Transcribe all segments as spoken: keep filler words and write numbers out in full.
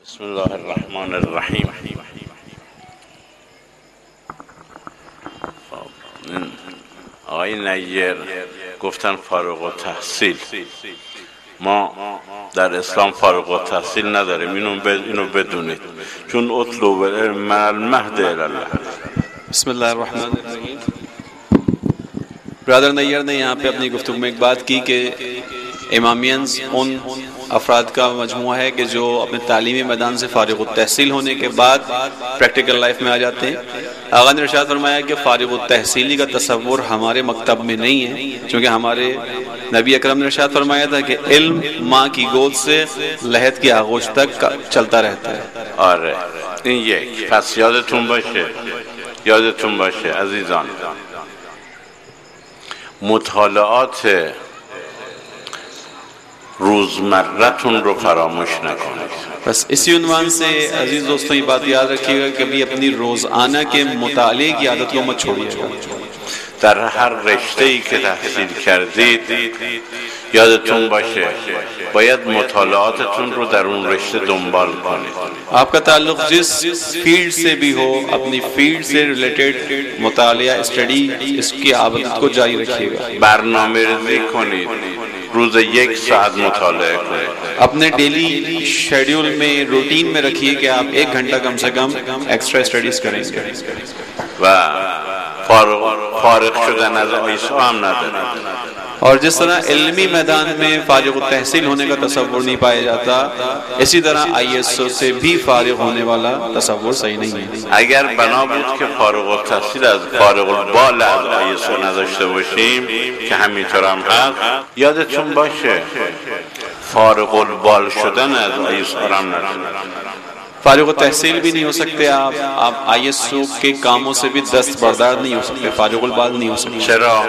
بسم الله الرحمن الرحیم. آقای نیر گفتن فارغ التحصیل. ما در اسلام فارغ التحصیل نداریم، اینو اینو بدونید، چون اطلب العلم من المهد الی الله. بسم اللہ الرحمن الرحیم. برادر نیر نے یہاں پہ اپنی گفتگو میں ایک بات کی کہ امامیانز ان افراد کا مجموعہ ہے کہ جو اپنے تعلیمی میدان سے فارغ التحصیل ہونے کے بعد پریکٹیکل لائف میں آ جاتے ہیں. آغا نے ارشاد فرمایا کہ فارغ التحصیلی کا تصور ہمارے مکتب میں نہیں ہے، چونکہ ہمارے نبی اکرم نے ارشاد فرمایا تھا کہ علم ماں کی گود سے لحد کی آغوش تک چلتا رہتا ہے. آره این یک. پس یادتون باشه یادتون باشه عزیزان، مطالعات روزمرتون رو فراموش نکنید. بس اسی عنوان سے عزیز دوستوں یہ بات یاد رکھیے گا کہ کبھی اپنی روزانہ کے مطالعے کی عادت کو مت چھوڑیے گا. در هر رشته‌ای که تحصیل کردید یادتون باشه باید مطالعاتتون رو در اون رشته دنبال کنید. آپ کا تعلق جس فیلڈ سے بھی ہو، اپنی فیلڈ سے ریلیٹڈ مطالعہ اسٹڈی اس کی عادت کو جاری رکھیے گا. برنامه ریزی کنید، روز یک ساعت مطالعه کنید. اپنے ڈیلی شیڈیول میں روٹین میں رکھیے کہ آپ ایک گھنٹہ کم سے کم ایکسٹرا اسٹڈیز کریں گے. و فارغ فارغ شدن از آیسا هم ندارید. اور جس طرح علمی میدان میں فارغ التحصیل ہونے کا تصور نہیں پایا جاتا، اسی طرح آئی ایس او سے بھی فارغ ہونے والا تصور صحیح نہیں ہے. اگر بنا بود که فارغ التحصیل از فارغ البال از آی ایس او نداشته باشیم که همینطور هم هست، یادتون باشه فارغ البال شدن از آی ایس او هم ندارید. فارغ التحصیل بھی نہیں ہو سکتے آپ آپ آئی ایس او کے کاموں سے بھی دست بردار نہیں ہو سکتے، فارغ البال نہیں ہو سکتے. چرا؟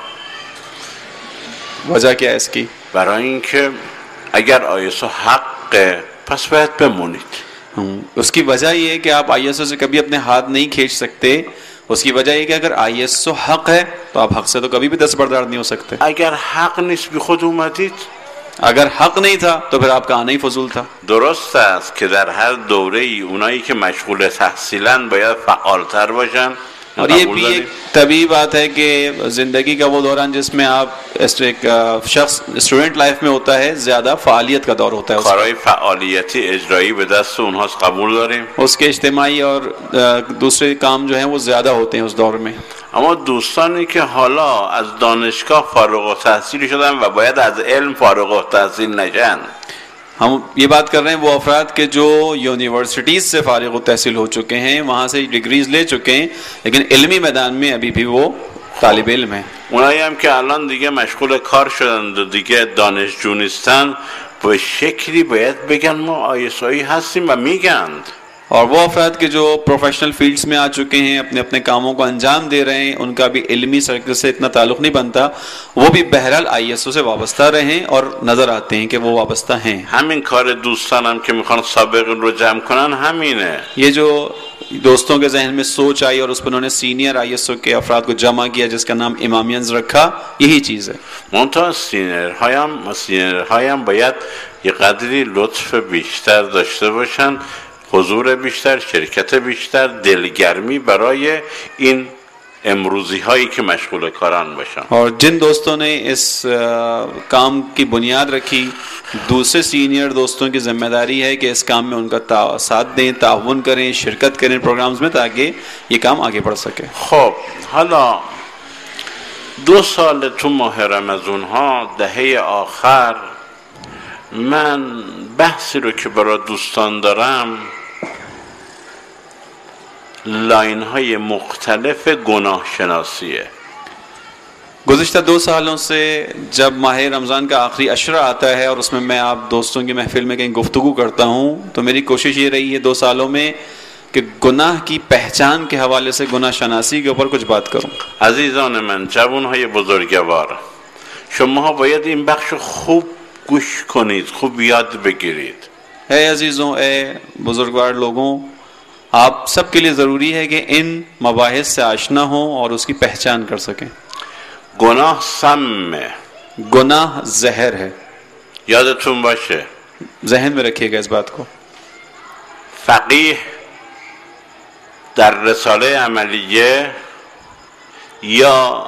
وجہ کیا ہے اس کی؟ برای اینکه اگر آی ایس او حقه پس باید بمونید. اس کی وجہ یہ ہے کہ آپ آئی ایس او سے کبھی اپنے ہاتھ نہیں کھینچ سکتے. اس کی وجہ یہ کہ اگر آئی ایس او حق ہے تو آپ حق سے تو کبھی بھی دست بردار نہیں ہو سکتے. اگر حق نیست بی خود اومدید، اگر حق نہیں تھا تو پھر آپ کا آنا ہی فضول تھا. درست است که در هر دوره‌ای اونایی که مشغول تحصیلن باید فعالتر باشن. اور یہ بھی ایک طبیعی بات ہے کہ زندگی کا وہ دوران جس میں آپ ایک شخص اسٹوڈنٹ لائف میں ہوتا ہے، زیادہ فعالیت کا دور ہوتا ہے. کارهای فعالیتی اجرایی به دست اونهاست، قبول داریم. اس کے اجتماعی اور دوسرے کام جو ہیں وہ زیادہ ہوتے ہیں اس دور میں. اما دوستانی که حالا از دانشگاه فارغ التحصیل شدن و باید از علم فارغ التحصیل نشن، ہم یہ بات کر رہے ہیں وہ افراد کے جو یونیورسٹیز سے فارغ التحصیل ہو چکے ہیں، وہاں سے ڈگریز لے چکے ہیں، لیکن علمی میدان میں ابھی بھی وہ طالب علم ہیں. اونایی هم که الان دیگه مشغول کار شدن و دیگه دانشجو نیستن، به شکلی باید بگن ما آیسایی هستیم و میگن. اور وہ افراد کے جو پروفیشنل فیلڈز میں آ چکے ہیں، اپنے اپنے کاموں کو انجام دے رہے ہیں، ان کا بھی علمی سرکل سے اتنا تعلق نہیں بنتا، وہ بھی بہرحال آئی ایس او سے وابستہ رہیں اور نظر آتے ہیں کہ وہ وابستہ ہیں. همین کار دوستانم که میخوان سابقین رو جمع کنن همینه. یہ جو دوستوں کے ذہن میں سوچ آئی اور اس پر انہوں نے سینئر آئی ایس او کے افراد کو جمع کیا جس کا نام امامیانز رکھا، یہی چیز ہے. منتها سینیرهایم سینیرهایم باید یه قدری لطف بیشتر داشته باشن، حضور بیشتر، شرکت بیشتر، دلگرمی برای این امروزی هایی که مشغول کاران باشن. اور جن دوستوں نے اس کام کی بنیاد رکھی، دوسرے سینئر دوستوں کی ذمہ داری ہے کہ اس کام میں ان کا ساتھ دیں، تعاون کریں، شرکت کریں پروگرامز میں، تاکہ یہ کام آگے بڑھ سکے. خب حالا دو سال تو ماه رمضان ها دهه آخر من بحثی رو که برای دوستان دارم لاین های مختلف گناه شناسیه. گزشتہ دو سالوں سے جب ماہ رمضان کا آخری عشرہ آتا ہے اور اس میں میں آپ دوستوں کی محفل میں کہیں گفتگو کرتا ہوں، تو میری کوشش یہ رہی ہے دو سالوں میں کہ گناہ کی پہچان کے حوالے سے گناہ شناسی کے اوپر کچھ بات کروں. عزیزان من، جوانهای بزرگوار، شما باید این بخش خوب گوش کنید، خوب یاد بگیرید. اے عزیزوں، اے بزرگوار لوگوں، آپ سب کے لیے ضروری ہے کہ ان مباحث سے آشنا ہوں اور اس کی پہچان کر سکیں. گناہ سم ہے، گناہ زہر ہے. یادتون باشه، ذہن میں رکھیے گا اس بات کو. فقیه در رساله عملیه یا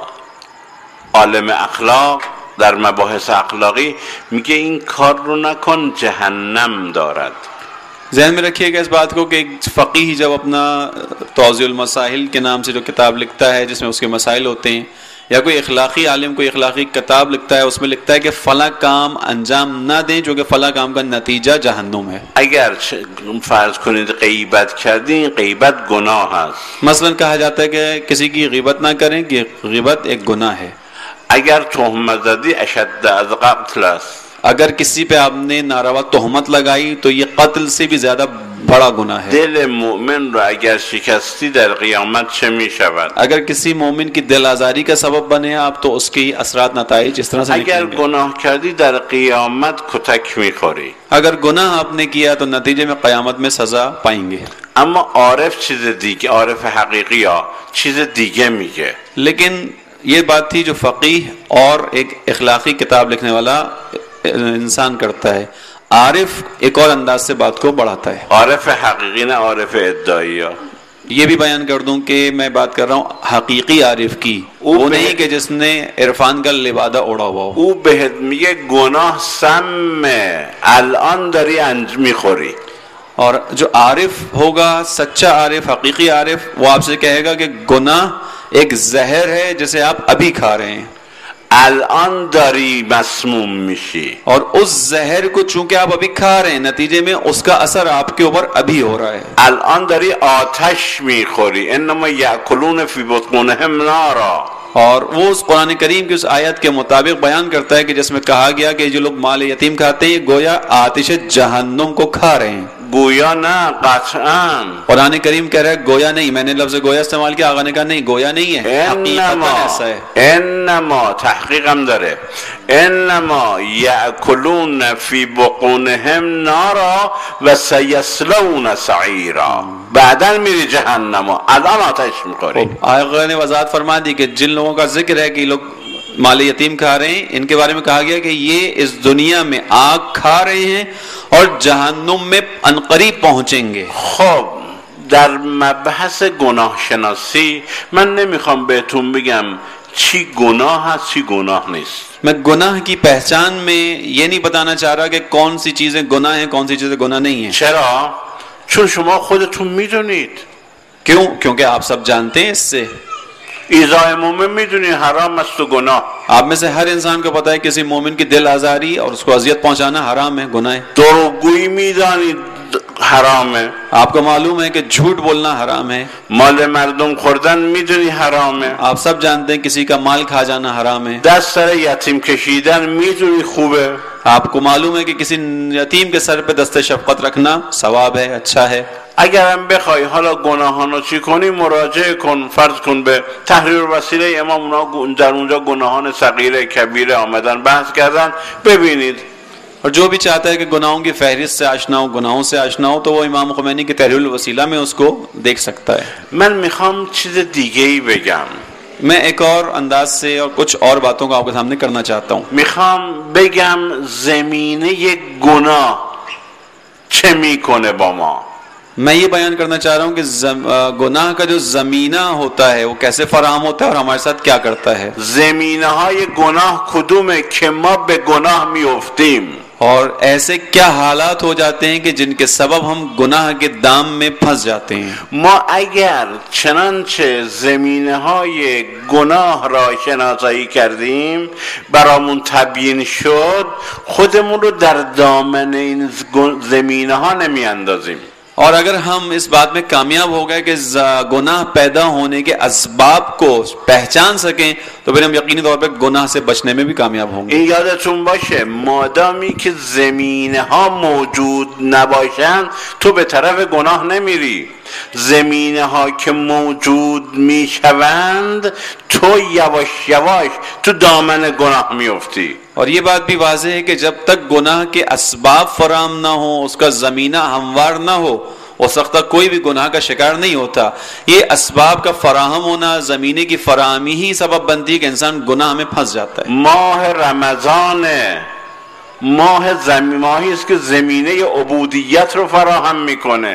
عالم اخلاق در مباحث اخلاقی میگه این کار رو نکن جهنم دارد. ذہن میں رکھیے گا اس بات کو کہ ایک فقیہ جب اپنا توضیح المسائل کے نام سے جو کتاب لکھتا ہے جس میں اس کے مسائل ہوتے ہیں، یا کوئی اخلاقی عالم کوئی اخلاقی کتاب لکھتا ہے، اس میں لکھتا ہے کہ فلاں کام انجام نہ دیں جو کہ فلاں کام کا نتیجہ جہنم ہے. اگر فرض کنید غیبت کردین، غیبت گناہ است. مثلا کہا جاتا ہے کہ کسی کی غیبت نہ کریں کہ غیبت ایک گناہ ہے. اگر تہمت زدی اشد از قتل است. اگر کسی پہ آپ نے ناروا تہمت لگائی تو یہ قتل سے بھی زیادہ بڑا گناہ ہے. دل مومن رو اگر شکستی در قیامت چه می شود؟ اگر کسی مومن کی دل آزاری کا سبب بنے آپ تو اس کی اثرات نتائج اس طرح سے اگر گناہ کردی در قیامت کتک می خوری. اگر گناہ آپ نے کیا تو نتیجے میں قیامت میں سزا پائیں گے. اما عارف چیز دیگه، عارف حقیقی ها چیز دیگه میگه. لیکن یہ بات تھی جو فقیہ اور ایک اخلاقی کتاب لکھنے والا انسان کرتا ہے. عارف ایک اور انداز سے بات کو بڑھاتا ہے. عارف حقیقی نہ عارف ادعائی. یہ بھی بیان کر دوں کہ میں بات کر رہا ہوں حقیقی عارف کی، وہ نہیں کہ جس نے عرفان کا لبادہ اوڑا ہوا ہو. او بهت میگه گناه سم الان داری انج میخوری. اور جو عارف ہوگا، سچا عارف، حقیقی عارف، وہ آپ سے کہے گا کہ گناہ ایک زہر ہے جسے آپ ابھی کھا رہے ہیں، الان داری مسموم میشی. اور اس زہر کو چونکہ آپ ابھی کھا رہے ہیں نتیجے میں اس کا اثر آپ کے اوپر ابھی ہو رہا ہے. الان داری آتش میخوری. انما یاکلون فی بطونهم نارا. اور وہ اس قرآن کریم کی اس آیت کے مطابق بیان کرتا ہے کہ جس میں کہا گیا کہ جو لوگ مال یتیم کھاتے ہیں گویا آتش جہنم کو کھا رہے ہیں. گویا نہ قطعاً قرآن کریم کہہ رہا ہے گویا نہیں. میں نے لفظ گویا استعمال کیا، آقا نے کہا نہیں گویا نہیں ہے، انما ایسا ہے. انما تحقیقم داره انما یاکلون فی بطونهم نارا و سیصلون سعیرا. بعدا میری جهنم، الان آتش میخوری. آقا نے وضاحت فرما دی کہ جن لوگوں کا ذکر ہے کہ لوگ مال یتیم کھا رہے ہیں، ان کے بارے میں کہا گیا کہ یہ اس دنیا میں آگ کھا رہے ہیں اور جہنم میں عنقریب پہنچیں گے. خب در مبحث گناه شناسی من نمیخوام بهتون بگم چی گناه هست چی گناه نیست. میں گناہ کی پہچان میں یہ نہیں بتانا چاہ رہا کہ کون سی چیزیں گناہ ہیں کون سی چیزیں گناہ نہیں ہیں. چرا؟ چون شما خودتون میدونید. کیوں؟ کیونکہ آپ سب جانتے ہیں اس سے. ایذاء مومن میدونی حرام است و گناہ. آپ میں سے ہر انسان کو پتا ہے کسی مومن کی دل آزاری اور اس کو اذیت پہنچانا حرام ہے، گناہ ہے. دروغگویی میدانی حرام ہے. آپ کو معلوم ہے کہ جھوٹ بولنا حرام ہے. مال مردم خوردن میدونی حرام ہے. آپ سب جانتے ہیں کسی کا مال کھا جانا حرام ہے. دست سر یتیم کشیدن میدونی خوبه. آپ کو معلوم ہے کہ کسی یتیم کے سر پہ دست شفقت رکھنا ثواب ہے، اچھا ہے. اگر هم بخوای حالا گناهانو چی کنی مراجعه کن، فرض کن به تحریر وسیله امام، اونا در اونجا گناهان صغیره کبیره آمدن بحث کردن، ببینید. اور جو بھی چاہتا ہے کہ گناہوں کی فہرست سے آشنا ہو، گناہوں سے آشنا ہو، تو وہ امام خمینی کے تحریر الوسیلہ میں اس کو دیکھ سکتا ہے. من میخوام چیز دیگه ای بگم. میں ایک اور انداز سے اور کچھ اور باتوں کو آپ کے سامنے کرنا چاہتا ہوں. میخوام بگم زمینه گناه چه میکنه با ما. میں یہ بیان کرنا چاہ رہا ہوں کہ گناہ کا جو زمینہ ہوتا ہے وہ کیسے فراہم ہوتا ہے اور ہمارے ساتھ کیا کرتا ہے. زمینه های گناه کدومه که ما به گناه میافتیم. اور ایسے کیا حالات ہو جاتے ہیں کہ جن کے سبب ہم گناہ کے دام میں پھنس جاتے ہیں. ما اگر چنانچه زمینه های گناه را شناسایی کردیم برامون تبیین شد خودمون رو در دامن این زمینه ها نمی اندازیم. اور اگر ہم اس بات میں کامیاب ہو گئے کہ گناہ پیدا ہونے کے اسباب کو پہچان سکیں تو پھر ہم یقینی طور پہ گناہ سے بچنے میں بھی کامیاب ہوں گے. این یادتون باشه مادامی که زمینه ها موجود نباشن تو به طرف گناه نمیری. زمینه ها که موجود میشوند تو یواش یواش تو دامن گناه میفتی. اور یہ بات بھی واضح ہے کہ جب تک گناہ کے اسباب فراہم نہ ہو، اس کا زمینہ ہموار نہ ہو، اس وقت تک کوئی بھی گناہ کا شکار نہیں ہوتا. یہ اسباب کا فراہم ہونا، زمینے کی فراہمی ہی سبب بنتی ہے کہ انسان گناہ میں پھنس جاتا ہے. ماہ رمضان ماہ زمین ماهی است که زمینه عبودیت رو فراهم میکنه.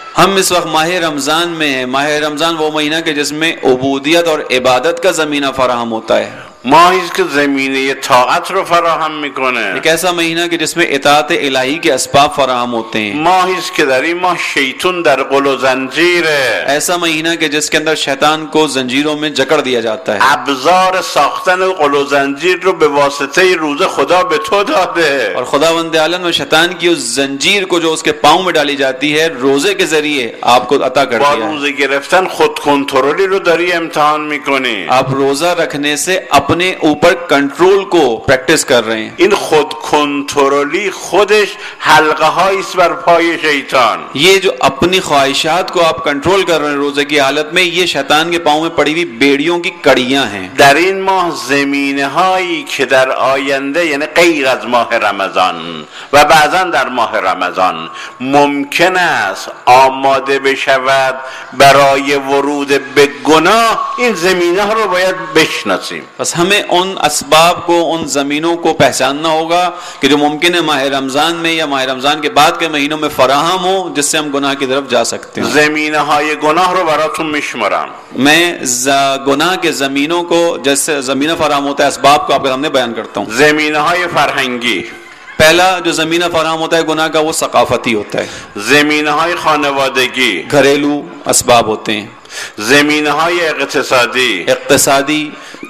ہم اس وقت ماہ رمضان میں ہیں. ماہ رمضان وہ مہینہ کہ جس میں عبودیت اور عبادت کا زمینہ فراہم ہوتا ہے. ماهی است که زمینه طاعت رو فراهم میکنه. ایک ایسا مہینہ کہ جس میں اطاعت الہی کے اسباب فراہم ہوتے ہیں. ماهی است که در این ماه شیطان در قل و زنجیره. ایسا مہینہ کہ جس کے اندر شیطان کو زنجیروں میں جکڑ دیا جاتا ہے. ابزار ساختن قل و زنجیر رو به واسطه روزه خدا به تو داده. اور خداوند عالم و شیطان کی اس زنجیر کو جو اس کے پاؤں میں ڈالی جاتی ہے روزے کے ذریعے آپ کو عطا کر با دیا ہے. روزه گرفتن خود کنترلی رو داری امتحان میکنی. آپ روزہ رکھنے سے اپنے اوپر کنٹرول کو پریکٹس کر رہے ہیں. این خود کنترلی خودش حلقه هایی است بر پای شیطان. یہ جو اپنی خواہشات کو آپ کنٹرول کر رہے ہیں روزے کی حالت میں، یہ شیطان کے پاؤں میں پڑی ہوئی بیڑیوں کی کڑیاں ہیں. در این ماه زمینه هایی که در آینده، یعنی غیر از ماه رمضان و بعضا در ماه رمضان ممکن است آماده بشود برای ورود به گناه، این زمینه ها رو باید بشناسیم. بس ہمیں ان اسباب کو، ان زمینوں کو پہچاننا ہوگا کہ جو ممکن ہے ماہ رمضان میں یا ماہ رمضان کے بعد کے مہینوں میں فراہم ہو، جس سے ہم گناہ کی طرف جا سکتے ہیں. زمینه های گناه رو براتون میشمارم. میں گناہ کے زمینوں کو، جیسے زمینہ فراہم ہوتا ہے، اسباب کو آپ کے سامنے بیان کرتا ہوں. زمینه های فرهنگی، پہلا جو زمینہ فراہم ہوتا ہے گناہ کا، وہ ثقافتی ہوتا ہے. زمینه های خانوادگی، گھریلو اسباب ہوتے ہیں. زمینه های اقتصادی، اقتصادی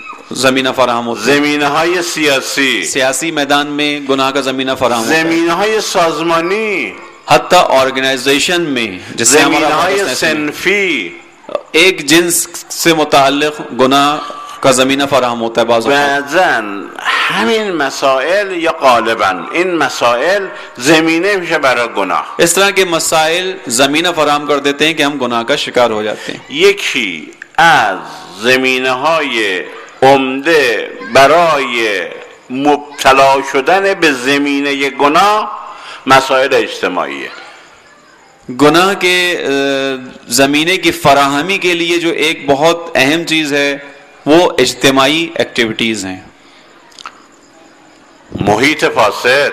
زمینہ فراہم ہوتا ہے. زمینه های سیاسی، سیاسی میدان میں گناہ کا زمینہ فراہم ہوتا ہے. زمینه های سازمانی، حتیٰ آرگنائزیشن میں، جس سے زمینه ہمارا های پاکستان میں صنفی، ایک جنس سے متعلق گناہ کا زمینہ فراہم ہوتا ہے. بعض اوقات بعضاً همین مسائل یا غالباً این مسائل زمینه میشه برای گناه. اس طرح کے مسائل زمینہ فراہم کر دیتے ہیں کہ ہم گناہ کا شکار ہو جاتے ہیں. یکی از زمینه های عمده برای مبتلا شدن به زمینه گناه مسائل اجتماعیه. گناہ کے زمینے کی فراہمی کے لیے جو ایک بہت اہم چیز ہے وہ اجتماعی ایکٹیویٹیز ہیں. محیط فاسد،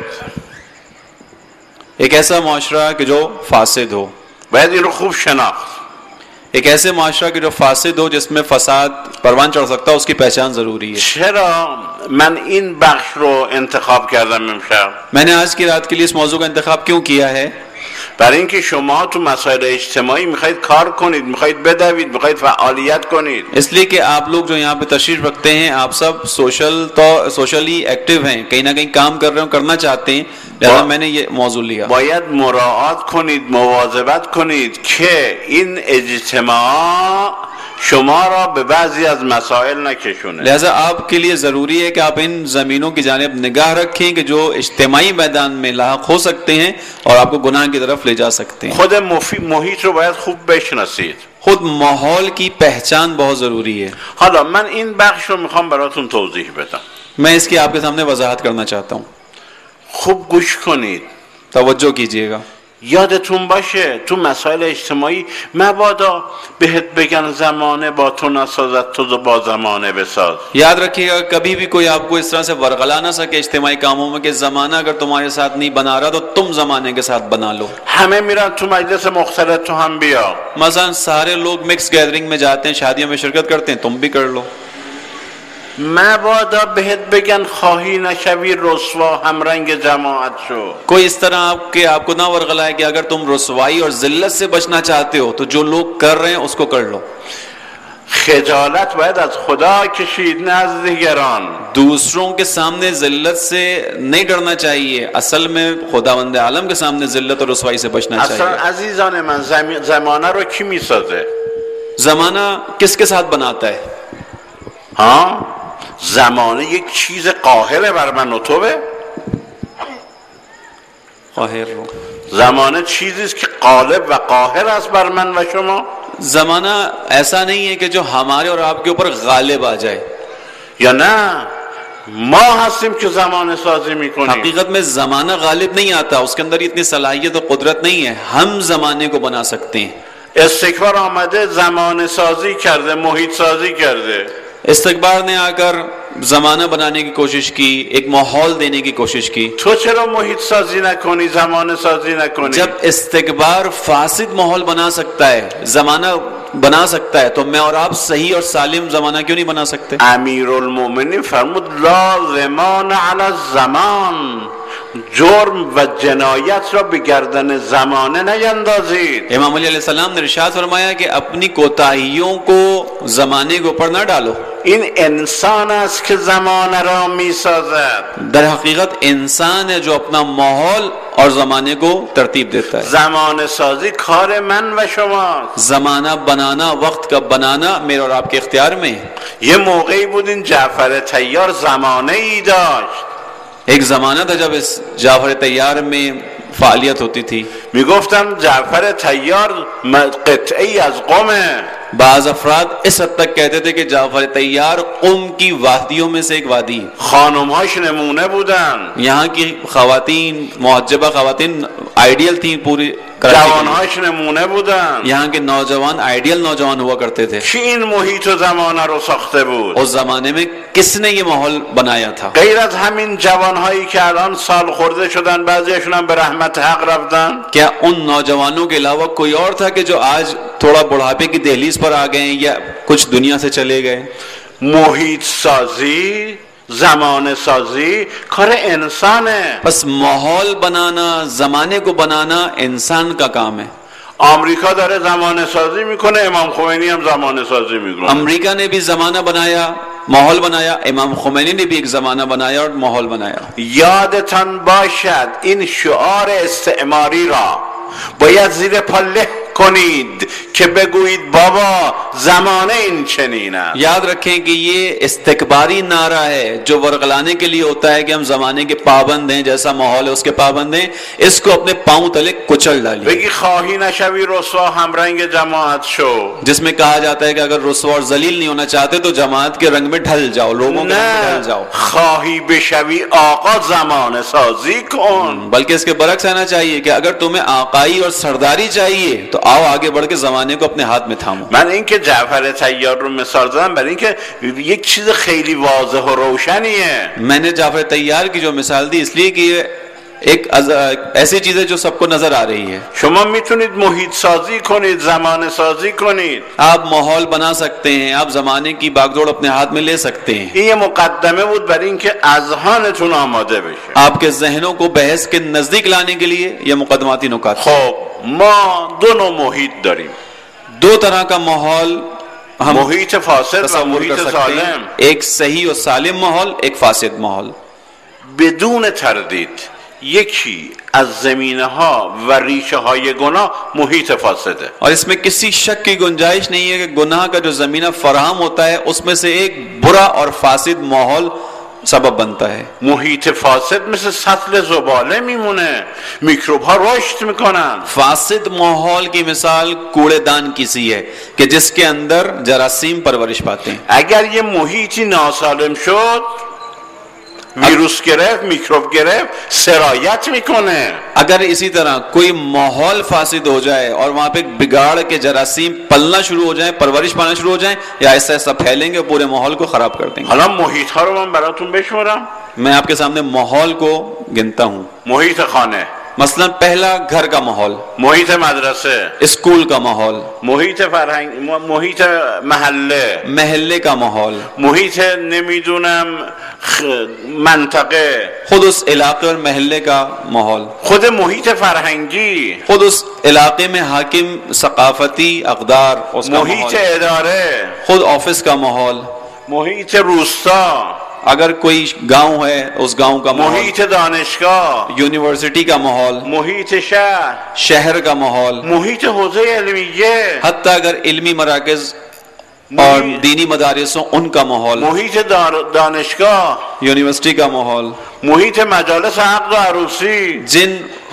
ایک ایسا معاشرہ کہ جو فاسد ہو. باید این رو خوب شناخت. ایک ایسے معاشرہ کہ جو فاسد ہو، جس میں فساد پروان چڑھ سکتا ہے، اس کی پہچان ضروری ہے. چرا من این بخش رو انتخاب کردم امشب؟ میں نے آج کی رات کے لیے اس موضوع کا انتخاب کیوں کیا ہے؟ برای اینکه شما تو مسائل اجتماعی میخواید کار کنید، میخواید بدوید، میخواید فعالیت کنید. اس لیے کہ آپ لوگ جو یہاں پہ تشریف رکھتے ہیں، آپ سب سوشل تو سوشلی ایکٹیو ہیں، کہیں نہ کہیں کام کر رہے ہیں، کرنا چاہتے ہیں، لہذا میں نے یہ موضوع لیا. باید مراعات کنید، مواظبت کنید که این اجتماع شما را به بعضی از مسائل نکشونه. لہذا آپ کے لیے ضروری ہے کہ آپ ان زمینوں کی جانب نگاہ رکھیں کہ جو اجتماعی میدان میں لاحق ہو سکتے ہیں اور آپ کو گناہ کی طرف لے جا سکتے ہیں. خود محیط رو باید خوب بشناسید. خود ماحول کی پہچان بہت ضروری ہے. حالا من این بخش رو میخوام براتون توضیح بدم. میں اس کی آپ کے سامنے وضاحت کرنا چاہتا ہوں. خوب گوش کنید، توجہ کیجیے گا. یادتون باشه تو مسائل اجتماعی مبادا بهت بگن زمانه با تو نسازد، تو با زمانه بساز. یاد رکھیے گا کبھی بھی کوئی آپ کو اس طرح سے ورغلا نہ سکے اجتماعی کاموں میں کہ زمانہ اگر تمہارے ساتھ نہیں بنا رہا تو تم زمانے کے ساتھ بنا لو. همه میرن تو مجلس مختلط، تو هم بیا. مثلا سارے لوگ مکس گیدرنگ میں جاتے ہیں، شادیوں میں شرکت کرتے ہیں، تم بھی کر لو. مبادا بهت بگن خواهی نشوی رسوا همرنگ جماعت شو. کوئی اس طرح آپ کے آپ کو نہ ورغلائے کہ اگر تم رسوائی اور ذلت سے بچنا چاہتے ہو تو جو لوگ کر رہے ہیں اس کو کر لو. خجالت باید از خدا کشید نه از دیگران. دوسروں کے سامنے ذلت سے نہیں ڈرنا چاہیے، اصل میں خداوند عالم کے سامنے ذلت اور رسوائی سے بچنا چاہیے. اصلا عزیزان من زمانه رو کی میسازه؟ زمانہ کس کے ساتھ بناتا ہے؟ ها؟ زمانه یک چیز قاهره بر من و توه؟ قاهر رو زمانه چیزی است که غالب و قاهر است بر من و شما؟ زمانہ ایسا نہیں ہے کہ جو ہمارے اور آپ کے اوپر غالب آ جائے. یا نه ما هستیم که زمانه سازی میکنیم. حقیقت میں زمانہ غالب نہیں آتا، اس کے اندر اتنی صلاحیت و قدرت نہیں ہے. ہم زمانے کو بنا سکتے ہیں. استکبار آمده زمانه سازی کرده، محیط سازی کرده. استکبار نے آ کر زمانہ بنانے کی کوشش کی، ایک ماحول دینے کی کوشش کی. تو چرا محیط سازی نکنی، زمانه سازی نکنی؟ جب استکبار فاسد ماحول بنا سکتا ہے، زمانہ بنا سکتا ہے، تو میں اور آپ صحیح اور سالم زمانہ کیوں نہیں بنا سکتے؟ امیرالمومنین فرمود لا ضمان علی الزمان، جرم و جنایت را به گردن زمانه نیندازید. امام علی علیہ السلام نے ارشاد فرمایا کہ اپنی کوتاہیوں کو زمانے کے اوپر نہ ڈالو. این انسان است که زمانه را می سازد. در حقیقت انسان ہے جو اپنا ماحول اور زمانے کو ترتیب دیتا ہے. زمانه سازی کار من و شماست. زمانہ بنانا، وقت کا بنانا میرے اور آپ کے اختیار میں ہے. یه موقعی بود این جعفر طیار زمانه ای داشت. ایک زمانہ تھا جب اس جعفر طیار میں فعالیت ہوتی تھی. میگفتم جعفر طیار قطعی از قمه. بعض افراد اس حد تک کہتے تھے کہ جعفر طیار قم کی وادیوں میں سے ایک وادی. خانمهاش نمونه بودن. یہاں کی خواتین، محجبہ خواتین آئیڈیل تھیں پوری. جوانهاش نمونه بودن. یہاں کے نوجوان آئیڈیل نوجوان ہوا کرتے تھے. کی این محیط و زمانه رو ساخته بود؟ اس زمانے میں کس نے یہ ماحول بنایا تھا؟ غیر از همین جوانهایی که الان سال خورده شدن، بعضیشون هم به رحمت حق رفتن. کیا ان نوجوانوں کے علاوہ کوئی اور تھا کہ جو آج تھوڑا بڑھاپے کی دہلیز پر آ گئے یا کچھ دنیا سے چلے گئے؟ محیط سازی، زمانه سازی کار انسانه. بس ماحول بنانا، زمانے کو بنانا انسان کا کام ہے. آمریکا داره زمانه سازی میکنه، امام خمینی هم زمانه سازی میکنه. امریکہ نے بھی زمانہ بنایا، ماحول بنایا. امام خمینی نے بھی ایک زمانہ بنایا اور ماحول بنایا. یادتان باشد این شعار استعماری را باید زیر پا له کنید که بگویید بابا زمانه این چنین است. یاد رکھیں کہ یہ استکباری نعرہ ہے جو ورغلانے کے لیے ہوتا ہے کہ ہم زمانے کے پابند ہیں، جیسا ماحول ہے اس کے پابند ہیں. اس کو اپنے پاؤں تلے کچل ڈالیے. بگی خواهی نشوی رسوا همرنگ جماعت شو. جس میں کہا جاتا ہے کہ اگر رسوا اور ذلیل نہیں ہونا چاہتے تو جماعت کے رنگ میں ڈھل جاؤ، لوگوں کے رنگ میں ڈھل جاؤ. خواهی بشوی آقا زمانه سازی کن. بلکہ اس کے برعکس آنا چاہیے کہ اگر تمہیں آقائی اور سرداری چاہیے تو آؤ آگے بڑھ کے زمانے کو اپنے ہاتھ میں تھامو. من این که جعفر طیار رو مثال زدم برای این که یک چیز خیلی واضح و روشنیه. میں نے جعفر طیار کی جو مثال دی اس لیے کہ یہ ایک ایسی چیز ہے جو سب کو نظر آ رہی ہے. شما میتونید محیط سازی کنید، زمانه سازی کنید. آپ ماحول بنا سکتے ہیں، آپ زمانے کی باگدوڑ اپنے ہاتھ میں لے سکتے ہیں. این یه مقدمه بود برای اینکه اذهانتون آماده بشه، آپ کے ذہنوں کو بحث کے نزدیک لانے کے لیے یہ مقدماتی نکات. خب ما دو نوع محیط داریم. دو طرح کا ماحول ہم محیط فاسد و تصور محیط کر سکتے ہیں. سالم. ایک صحیح و سالم ماحول، ایک فاسد ماحول. بدون تردید یکی از زمینه ها و ریشه های گناه محیط فاسده. اور اس میں کسی شک کی گنجائش نہیں ہے کہ گناہ کا جو زمینہ فراہم ہوتا ہے اس میں سے ایک برا اور فاسد ماحول سبب بنتا ہے. محیط فاسد مثل سطل زباله میمونه، میکروب ها رشد میکنن. فاسد ماحول کی مثال کوڑے دان کی سی ہے کہ جس کے اندر جراثیم پرورش پاتے ہیں. اگر یه محیطی ناسالم شد، ویروس گرفت، میکروب گرفت، سرایت میکنه. اگر اسی طرح کوئی ماحول فاسد ہو جائے اور وہاں پہ بگاڑ کے جراثیم پلنا شروع ہو جائیں، پرورش پانا شروع ہو جائیں، یا ایسا ایسا پھیلیں گے پورے ماحول کو خراب کر دیں گے. حالا محیط ها رو من براتون بشمارم. میں آپ کے سامنے ماحول کو گنتا ہوں. محیط خانه، مثلا پہلا گھر کا ماحول، محیط مدرسه، اسکول کا ماحول، محیط فرهنگ، محیط محله، محلے کا ماحول، محیط نمیدونم منطقه، خود اس علاقے اور محلے کا ماحول، خود محیط فرهنگی، خود اس علاقے میں حاکم ثقافتی اقدار، اس کا محیط ماحول، اداره، خود آفس کا ماحول، محیط روستا، اگر کوئی گاؤں ہے اس گاؤں کا ماحول، محیط دانشگاه، یونیورسٹی کا ماحول، محیط شهر، شہر کا ماحول، محیط حوزه علمیه، حتی اگر علمی مراکز اور دینی مدارس ہوں ان کا ماحول، محیط دانشگاه، یونیورسٹی کا ماحول، محیط مجالس عقد و عروسی، جن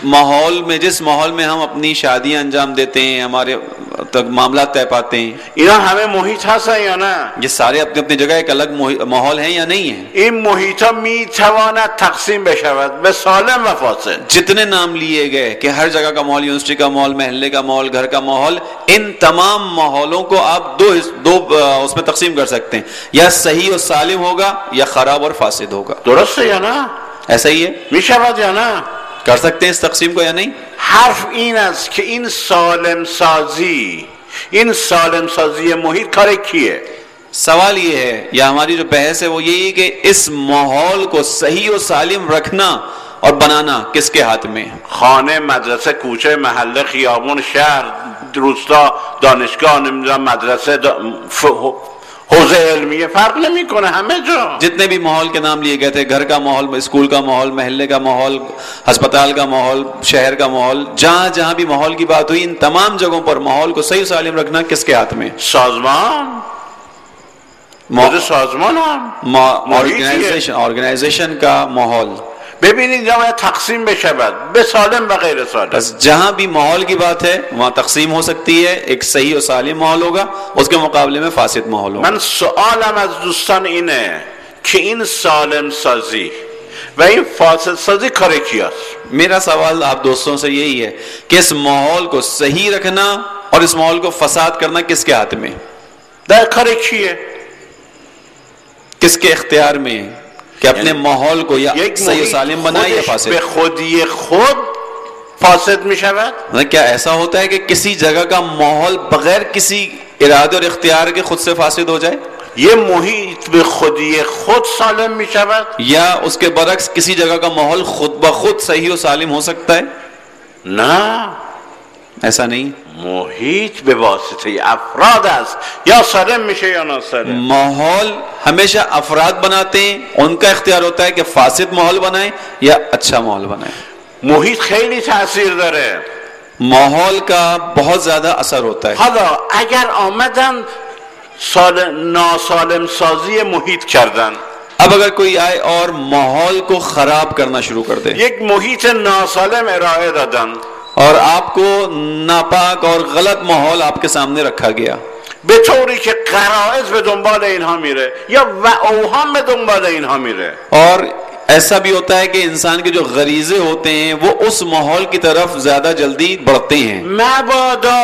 ماحول میں جس ماحول میں ہم اپنی شادیاں انجام دیتے ہیں، ہمارے تک معاملات طے پاتے ہیں، اینا همه محیط هستن یا نه؟ یہ سارے اپنی اپنی جگہ ایک الگ ماحول ہیں یا نہیں ہیں؟ این محیط ها می تواند تقسیم بشود به سالم و فاسد. جتنے نام لیے گئے کہ ہر جگہ کا ماحول، یونیورسٹی کا ماحول، محلے کا ماحول، گھر کا ماحول، ان تمام ماحولوں کو آپ دو دو اس میں تقسیم کر سکتے ہیں، یا صحیح و سالم ہوگا یا خراب اور فاسد ہوگا. درسته یا نه؟ ایسا ہی ہے؟ می شود یا نه؟ کر سکتے ہیں اس تقسیم کو یا نہیں؟ حرف این است که این سالم سازی، این سالم سازی محیط کار کیه؟ سوال یہ ہے یا ہماری جو بحث ہے وہ یہی کہ اس ماحول کو صحیح و سالم رکھنا اور بنانا کس کے ہاتھ میں؟ خانه، مدرسه، کوچه، محله، خیابون، شهر، روستا، دانشگاه، نمیدونم مدرسه، دا... ف... حوزه علمیه فرق نمیکنه، همه جا جتنے بھی ماحول کے نام لیے گئے تھے، گھر کا ماحول، اسکول کا ماحول، محلے کا ماحول، ہسپتال کا ماحول، شہر کا ماحول، جہاں جہاں بھی ماحول کی بات ہوئی، ان تمام جگہوں پر ماحول کو صحیح و سالم رکھنا کس کے ہاتھ میں؟ سازمان خود سازمان هم آرگنائزیشن آرگنائزیشن کا ماحول. ببینید جامعه تقسیم بشود به سالم و غیر سالم. بس جہاں بھی ماحول کی بات ہے وہاں تقسیم ہو سکتی ہے، ایک صحیح و سالم ماحول ہوگا، اس کے مقابلے میں فاسد ماحول ہوگا. من سوالم از دوستان اینه که این سالم سازی و این فاسد سازی کار کیاست؟ میرا سوال آپ دوستوں سے یہی ہے کہ اس ماحول کو صحیح رکھنا اور اس ماحول کو فساد کرنا کس کے ہاتھ میں؟ در کار کیه؟ کس کے اختیار میں کہ اپنے ماحول کو یا صحیح و سالم بنائے یا فاسد؟ به خودی خود فاسد می شود؟ کیا ایسا ہوتا ہے کہ کسی جگہ کا ماحول بغیر کسی ارادے اور اختیار کے خود سے فاسد ہو جائے؟ یہ محیط به خودی خود سالم می شود؟ یا اس کے برعکس کسی جگہ کا ماحول خود بخود صحیح و سالم ہو سکتا ہے؟ نه، ایسا نہیں. محیط به واسطه افراد است، یا سالم میشه یا ناسالم. ماحول ہمیشہ افراد بناتے ہیں، ان کا اختیار ہوتا ہے کہ فاسد ماحول بنائیں یا اچھا ماحول بنائیں. محیط خیلی تاثیر داره. ماحول کا بہت زیادہ اثر ہوتا ہے. حالا اگر آمدن سال ناسالم سازی محیط کردن، اب اگر کوئی آئے اور ماحول کو خراب کرنا شروع کر دے، یک محیط ناسالم ارائه دادن، اور آپ کو ناپاک اور غلط ماحول آپ کے سامنے رکھا گیا، به طوری که غرائز به دنبال اینها میره یا اوهام به دنبال اینها میره، اور ایسا بھی ہوتا ہے کہ انسان کے جو غریزے ہوتے ہیں وہ اس ماحول کی طرف زیادہ جلدی بڑھتے ہیں. مبادا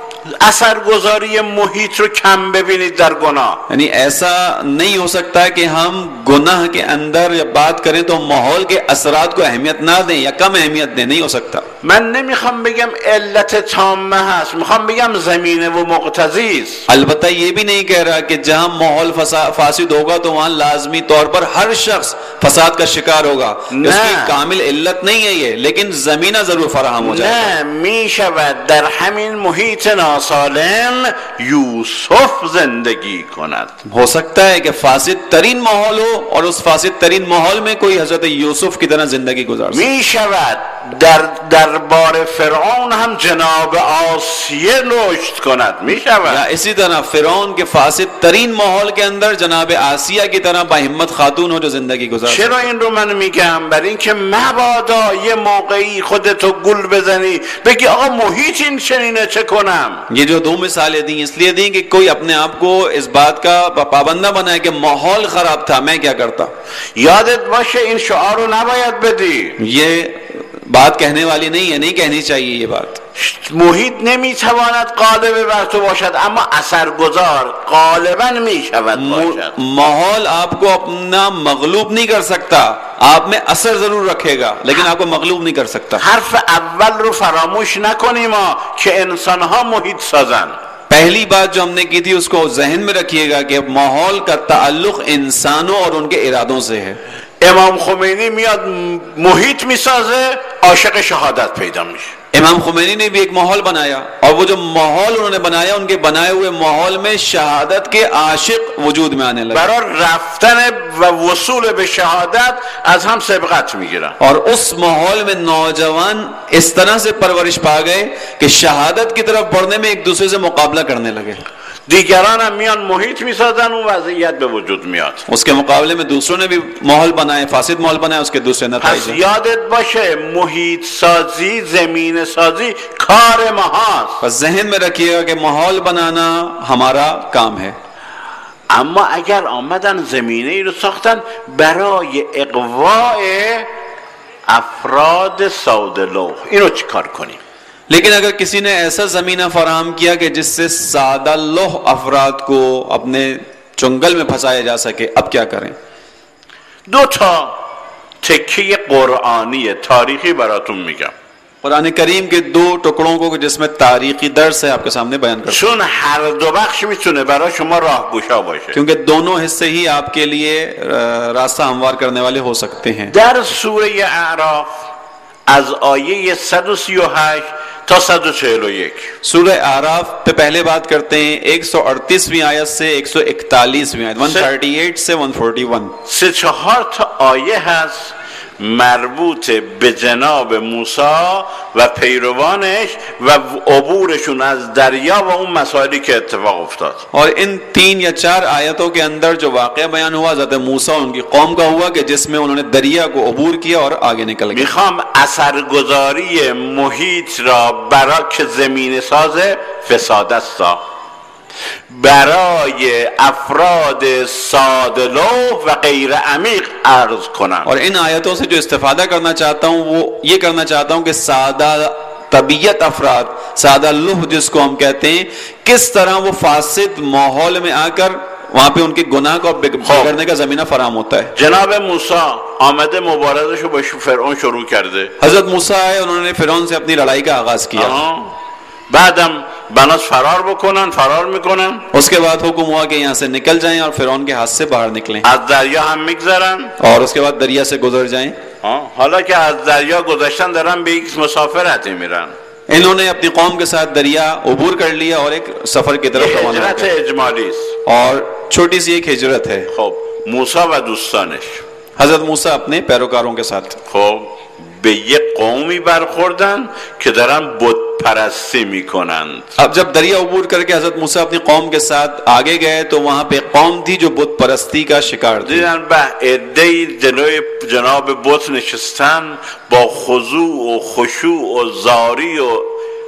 اثرگذاری محیط رو کم ببینید در گناه. یعنی ایسا نہیں ہو سکتا کہ ہم گناہ کے اندر یا بات کریں تو ماحول کے اثرات کو اہمیت نہ دیں یا کم اہمیت دیں، نہیں ہو سکتا. من نمیخوام بگم علت تامه هست، میخوام بگم زمینه و مقتضی است. البتہ یہ بھی نہیں کہہ رہا کہ جہاں ماحول فاسد ہوگا تو وہاں لازمی طور پر ہر شخص فساد کا شکار ہوگا. اس کی کامل علت نہیں ہے یہ، لیکن زمینہ ضرور فراہم ہو جائے گا. نه میشود در همین محیط ناسالم یوسف زندگی کند. ہو سکتا ہے کہ فاسد ترین ماحول ہو اور اس فاسد ترین ماحول میں کوئی حضرت یوسف کی طرح زندگی گزار سکے. میشود در دربار فرعون هم جناب آسیه رشد کند. میشود یا اسی طرح فرعون کے فاسد ترین ماحول کے اندر جناب آسیہ کی طرح باہمت خاتون ہو جو زندگی گزار سکے. چرا این رو من میگم؟ برای اینکه مبادا یه موقعی خودتو گول بزنی بگی آقا محیط این چنینه چه کنم. یہ جو دو مثالیں دیں اس لیے دیں کہ کوئی اپنے آپ کو اس بات کا پابندہ بنائے کہ ماحول خراب تھا میں کیا کرتا. یادت باشه این شعار رو نباید بدی. یہ بات کہنے والی نہیں ہے، نہیں کہنی چاہیے یہ بات. محیط نمیتواند غالب بر تو باشد اما اثرگذار غالبا میشود باشد. ماحول آپ کو اپنا مغلوب نہیں کر سکتا، آپ میں اثر ضرور رکھے گا لیکن آپ کو مغلوب نہیں کر سکتا. حرف اول رو فراموش نکنیم که انسانها محیط سازن. پہلی بات جو ہم نے کی تھی اس کو ذہن میں رکھیے گا کہ ماحول کا تعلق انسانوں اور ان کے ارادوں سے ہے. امام خمینی میاد محیط میسازه عاشق شهادت پیدا میشه. امام خمینی نے بھی ایک ماحول بنایا اور وہ جو ماحول انہوں نے بنایا ان کے بنائے ہوئے ماحول میں شہادت کے عاشق وجود میں آنے لگے. برای رفتن و وصول به شهادت از هم سبقت میگیرن. اور اس ماحول میں نوجوان اس طرح سے پرورش پا گئے کہ شہادت کی طرف بڑھنے میں ایک دوسرے سے مقابلہ کرنے لگے. دیگران هم میان محیط میسازن اون وضعیت به وجود میاد. اس کے مقابلے میں دوسروں نے بھی ماحول بنائے، فاسد ماحول بنائے، اس کے دوسرے نتائج پس ہیں. یادت باشه محیط سازی، زمین سازی کار ماهاست. بس ذہن میں رکھیے گا کہ ماحول بنانا ہمارا کام ہے. اما اگر آمدن زمینه ای رو ساختن برای اقواء افراد ساده لوح، اینو چی کار کنیم؟ لیکن اگر کسی نے ایسا زمینہ فراہم کیا کہ جس سے سادہ لوح افراد کو اپنے چنگل میں پھنسایا جا سکے، اب کیا کریں؟ دو تا تکیه قرآنی تاریخی براتون میگم، قرآن کریم کے دو ٹکڑوں کو جس میں تاریخی درس ہے آپ کے سامنے بیان کرتا ہوں، چون هر دو بخش میتونه برای شما راهگشا باشه. کیونکہ دونوں حصے ہی آپ کے لیے راستہ ہموار کرنے والے ہو سکتے ہیں. در سوره اعراف از آیه صد و سی و هشت تا صد و چهل و یک سورہ اعراف پہ پہلے بات کرتے ہیں ایک سو اڑتیسویں آیت سے ایک سو اکتالیسویں آیت، ایک سو اڑتیس سے ایک سو اکتالیس، سه چهار تا آیه هست مربوط به جناب موسی و پیروانش و عبورشون از دریا و اون مسائلی که اتفاق افتاد. اور ان تین یا چار آیتوں کے اندر جو واقعہ بیان ہوا حضرت موسیٰ اور ان کی قوم کا ہوا کہ جس میں انہوں نے دریا کو عبور کیا اور آگے نکل گئے. میخوام اثرگذاری محیط را برای که زمین ساز فساد است برای افراد سادلو و غیر عمیق عرض کنم. اور ان آیتوں سے جو استفادہ کرنا چاہتا ہوں وہ یہ کرنا چاہتا ہوں کہ سادہ طبیعت افراد، سادہ لوح جس کو ہم کہتے ہیں، کس طرح وہ فاسد ماحول میں آ کر وہاں پہ ان کے گناہ کو بگڑنے کا زمینہ فراہم ہوتا ہے. جناب موسیٰ آمده مبارزشو با فرعون شروع کرده. حضرت موسیٰ آئے، انہوں نے فرعون سے اپنی لڑائی کا آغاز کیا. بعدم بناس فرار بکنن، فرار میکنن. اس کے بعد حکم ہوا کہ یہاں سے نکل جائیں اور فرعون کے ہاتھ سے باہر نکلیں. از دریا هم میگذرن. اور اس کے بعد دریا سے گزر جائیں. حالا که از دریا گذشتن دارن به یک مسافرتی میرن. انہوں نے اپنی قوم کے ساتھ دریا عبور کر لیا اور ایک سفر کی طرف روانہ ہو گئے. ہجرت اجمالی است. اور چھوٹی سی ایک ہجرت ہے. خب موسی و دوستانش، حضرت موسیٰ اپنے پیروکاروں کے ساتھ خب به یک قومی برخوردن که دارن بت پرستی میکنند. اب جب دریا عبور کر کے حضرت موسیٰ اپنی قوم کے ساتھ آگے گئے تو وہاں پہ قوم تھی جو بت پرستی کا شکار تھی. دیدن به عده‌ای جلوی جناب بت نشستن با خضوع و خشوع و زاری و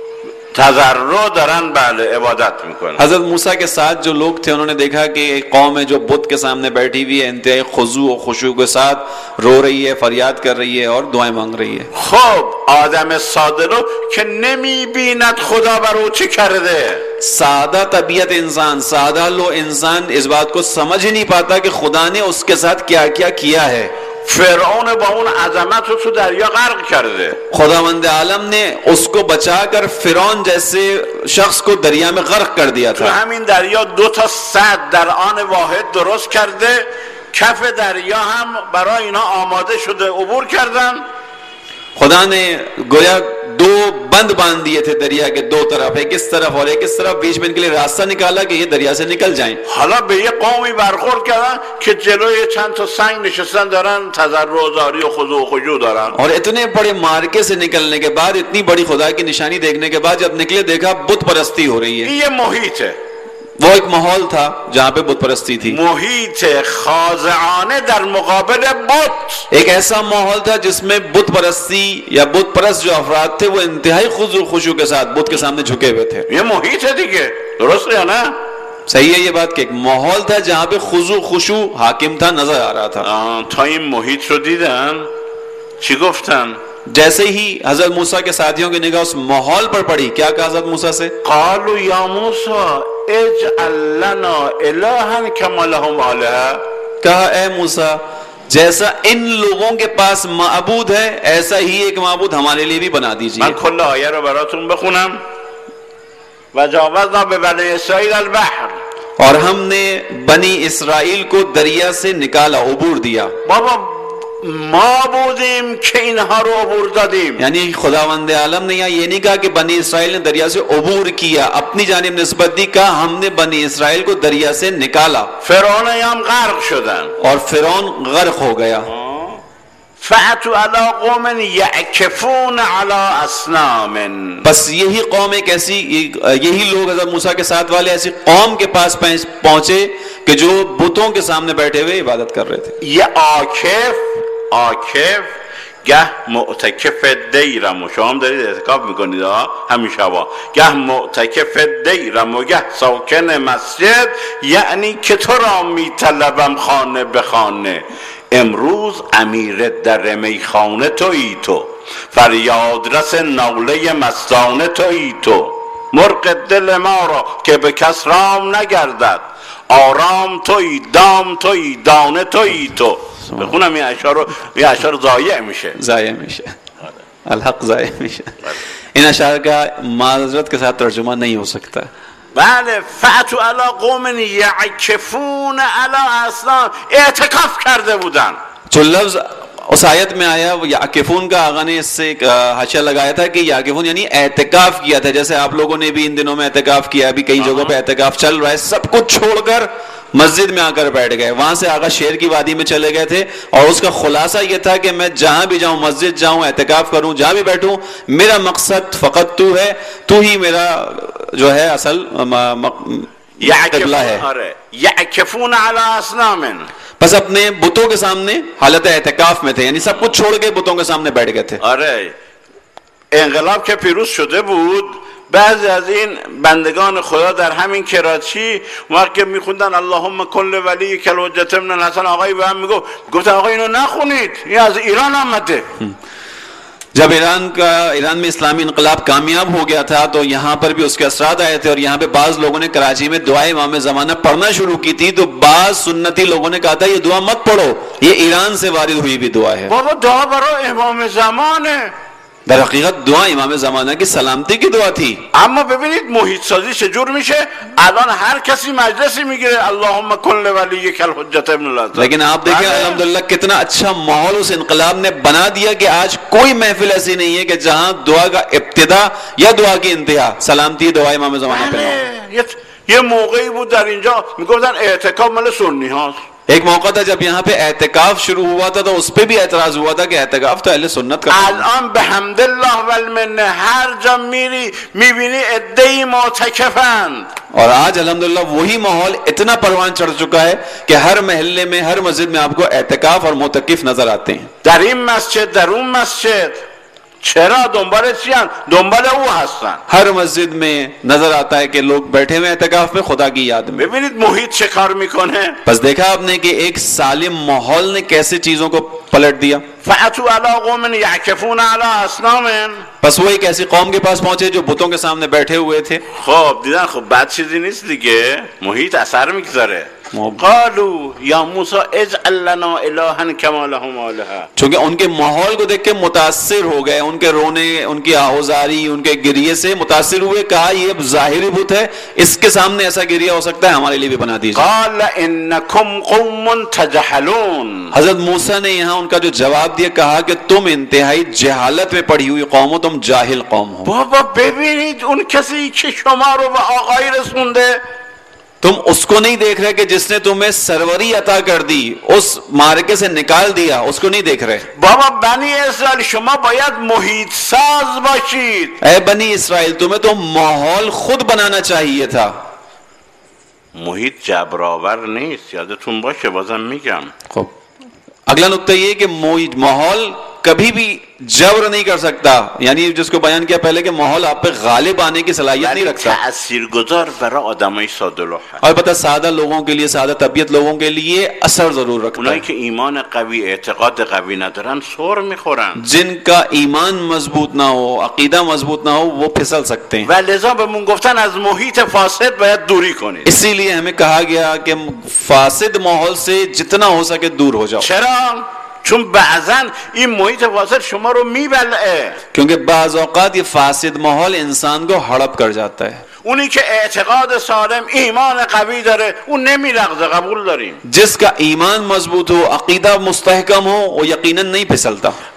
تضرع دارن بله عبادت میکنن. حضرت موسیٰ کے ساتھ جو لوگ تھے انہوں نے دیکھا کہ ایک قوم ہے جو بت کے سامنے بیٹھی ہوئی ہے، انتہائی خضوع و خشوع کے ساتھ رو رہی ہے، فریاد کر رہی ہے اور دعائیں مانگ رہی ہے. خب آدم ساده رو که نمیبیند خدا بر او چه کرده. سادہ طبیعت انسان، سادہ لو انسان اس بات کو سمجھ ہی نہیں پاتا کہ خدا نے اس کے ساتھ کیا کیا کیا ہے. فرعون با اون عظمت رو تو دریا غرق کرده. خداوند عالم نے اس کو بچا کر فرعون جیسے شخص کو دریا میں غرق کر دیا تو تھا. همین دریا دو تا سد در آن واحد درست کرده، کف دریا هم برای اینا آماده شده، عبور کردن. خدا نے گویا دو بند باندھ دیے تھے دریا کے دو طرف، ایک اس طرف اور ایک اس طرف، بیچ میں ان کے لیے راستہ نکالا کہ یہ دریا سے نکل جائیں. حالا به یه قومی برخورد کردن که جلوی چند تا سنگ نشستن دارن تضرع و زاری و خضوع و خشوع دارن. اور اتنے بڑے مارکے سے نکلنے کے بعد، اتنی بڑی خدا کی نشانی دیکھنے کے بعد جب نکلے دیکھا بت پرستی ہو رہی ہے. یہ محیط ہے، وہ ایک ماحول تھا جہاں پہ بت پرستی تھی. محیط خاضعانه در مقابل بت. ایک ایسا ماحول تھا جس میں بت پرستی یا بت پرست جو افراد تھے وہ انتہائی خضوع و خشوع کے ساتھ بت کے سامنے جھکے ہوئے تھے. یہ محیط ہے دیگه، درست ہے نا؟ صحیح ہے یہ بات کہ ایک ماحول تھا جہاں پہ خضوع خشوع حاکم تھا، نظر آ رہا تھا. تا این محیط رو دیدن چی گفتن؟ جیسے ہی حضرت موسیٰ کے ساتھیوں کی نگاہ اس ماحول پر پڑی، کیا کہا حضرت موسیٰ سے؟ قالوا یا موسیٰ اجعل لنا الہا کما لهم آلہہ. کہا اے موسیٰ جیسا ان لوگوں کے پاس معبود ہے ایسا ہی ایک معبود ہمارے لیے بھی بنا دیجیے. من کل آیه رو براتون بخونم. و جاوزنا به بنی اسرائیل البحر. اور ہم نے بنی اسرائیل کو دریا سے نکالا، عبور دیا. بابا ما بودیم که اینها رو عبور دادیم. یعنی خداوند عالم نے یہاں یہ نہیں کہا کہ بنی اسرائیل نے دریا سے عبور کیا، اپنی جانب نسبت دی، کہا ہم نے بنی اسرائیل کو دریا سے نکالا. فرعون هم غرق شدن. اور فرعون غرق ہو گیا. فأتوا على قوم يعكفون على أصنام. بس یہی قوم ایک ایسی یہی لوگ حضرت موسیٰ کے ساتھ والے ایسی قوم کے پاس پہنچے کہ جو بتوں کے سامنے بیٹھے ہوئے عبادت کر رہے تھے. یہ عاکف عاکف گه معتکف دیرم و شما هم دارید اعتکاف میکنید همین شبا گه معتکف دیرم و گه ساکن مسجد یعنی که تو را میطلبم خانه به خانه امروز امیر در میخانه تویی تو فریاد رس ناله مستانه تویی تو مرغ دل ما را که به کس رام نگردد آرام تویی دام تویی دانه تویی تو. بخونم این اشعار رو این اشعار ضایع میشه ضایع میشه الحق ضایع میشه. ان اشعار کا معذرت کے ساتھ ترجمہ نہیں ہو سکتا. بله فأتوا على قوم یعکفون علی اصنام اعتکاف کرده بودن. جو لفظ اس آیت میں آیا وہ یعکفون کا آغا نے اس سے حاشیہ لگایا تھا کہ یعکفون یعنی اعتکاف کیا تھا، جیسے آپ لوگوں نے بھی ان دنوں میں اعتکاف کیا، ابھی کئی جگہوں پہ اعتکاف چل رہا ہے، سب کچھ چھوڑ کر مسجد میں آ کر بیٹھ گئے. وہاں سے آغا شیر کی وادی میں چلے گئے تھے اور اس کا خلاصہ یہ تھا کہ میں جہاں بھی جاؤں مسجد جاؤں اعتکاف کروں جہاں بھی بیٹھوں میرا مقصد فقط تو ہے، تو ہی میرا جو ہے اصل قبلہ ہے. یعکفون علی اصنام بس اپنے بتوں کے سامنے حالت اعتکاف میں تھے، یعنی سب کچھ چھوڑ کے بتوں کے سامنے بیٹھ گئے تھے. آره انقلاب که پیروز شده بود بعضی از این بندگان خدا در همین کراچی وقتی که میخوندن اللهم کل ولی کل حجت ابن الحسن آقایی به هم میگفت گفتن آقا اینو نخونید این از ایران آمده. جب ایران کا ایران میں اسلامی انقلاب کامیاب ہو گیا تھا تو یہاں پر بھی اس کے اثرات آئے تھے اور یہاں پہ بعض لوگوں نے کراچی میں دعائے امام زمانہ پڑھنا شروع کی تھی تو بعض سنتی لوگوں نے کہا تھا یہ دعا مت پڑھو، یہ ایران سے وارد ہوئی بھی دعا ہے. بابا دعا برای امام زمان ہے، در حقیقت دعا امام زمانہ کی سلامتی کی دعا تھی. اما ببینید محیط سازی چجور میشه. الان هر کسی مجلسی میگیره اللهم کل ولی کل حجت ابن الحسن، لیکن آپ دیکھیں الحمدللہ کتنا اچھا ماحول اس انقلاب نے بنا دیا کہ آج کوئی محفل ایسی نہیں ہے کہ جہاں دعا کا ابتدا یا دعا کی انتہا سلامتی دعا امام زمانہ پہ ہو. یه موقعی بود در اینجا میگفتن اعتکاف مال سنی هاست. ایک موقع تھا جب یہاں پہ اعتکاف شروع ہوا تھا تو اس پہ بھی اعتراض ہوا تھا کہ اعتکاف تو اہل سنت کا. الان بحمد الله والمنه هر جا میری میبینی عده‌ای معتکفند. اور آج الحمدللہ وہی ماحول اتنا پروان چڑھ چکا ہے کہ ہر محلے میں ہر مسجد میں آپ کو اعتکاف اور معتکف نظر آتے ہیں. در این مسجد در اون مسجد چرا دنبال چیان دنبال او هستن. ہر مسجد میں نظر آتا ہے کہ لوگ بیٹھے ہوئے اعتکاف میں خدا کی یاد میں. ببینید محیط چه کار میکنه. بس دیکھا آپ نے کہ ایک سالم ماحول نے کیسے چیزوں کو پلٹ دیا. فأتوا على قوم يعكفون على اصنام. بس وہ ایک ایسی قوم کے پاس پہنچے جو بتوں کے سامنے بیٹھے ہوئے تھے. خب دیدن خب بد چیزی نیست دیگه، محیط اثر میگذاره. قالوا یا موسی اجعل لنا الها كما لهم آلهة. چونکہ ان کے ماحول کو دیکھ کے متاثر ہو گئے، ان کے رونے، ان کی آہوزاری، ان کے گریے سے متاثر ہوئے. کہا یہ ظاہری بت ہے، اس کے سامنے ایسا گریہ ہو سکتا ہے، ہمارے لیے بھی بنا دیجیے. قال انکم قوم تجہلون. حضرت موسیٰ نے یہاں ان کا جو جواب دیا کہا کہ تم انتہائی جہالت میں پڑی ہوئی قوم ہو، تم جاہل قوم ہو. بابا ببینید اون کسی که شما رو به آقایی رسونده تم اس کو نہیں دیکھ رہے کہ جس نے تمہیں سروری عطا کر دی، اس معرکے سے نکال دیا، اس کو نہیں دیکھ رہے. بابا بنی اسرائیل شما باید محیط ساز باشید. اے بنی اسرائیل تمہیں تو ماحول خود بنانا چاہیے تھا. محیط جبرآور نیست، یادتون باشه بازم میگم. خب اگلا نکتہ یہ کہ ماحول کبھی بھی جبر نہیں کر سکتا، یعنی جس کو بیان کیا پہلے کہ ماحول آپ پہ غالب آنے کی صلاحیت نہیں رکھتا. تاثیرگذار برای آدمای ساده لوح ہے. اور پتہ سادہ لوگوں کے لیے، سادہ طبیعت لوگوں کے لیے اثر ضرور رکھتا ہے. اونایی که ایمان قوی، اعتقاد قوی ندارن سر میخورن. جن کا ایمان مضبوط نہ ہو، عقیدہ مضبوط نہ ہو، وہ پھسل سکتے ہیں. و لذا بهمون گفتن از محیط فاسد باید دوری کنید. اسی لیے ہمیں کہا گیا کہ فاسد ماحول سے جتنا ہو سکے دور ہو جاؤ. چرا؟ چون بعضاً این محیط فاسد شما رو میبلعه. کیونکہ بعض اوقات یہ فاسد ماحول انسان کو ہڑپ کر جاتا ہے. اونی که اعتقاد سالم، ایمان قوی داره اون نمیلغزه، قبول داریم. جس کا ایمان مضبوط ہو، عقیدہ مستحکم ہو، وہ یقیناً نہیں پھسلتا.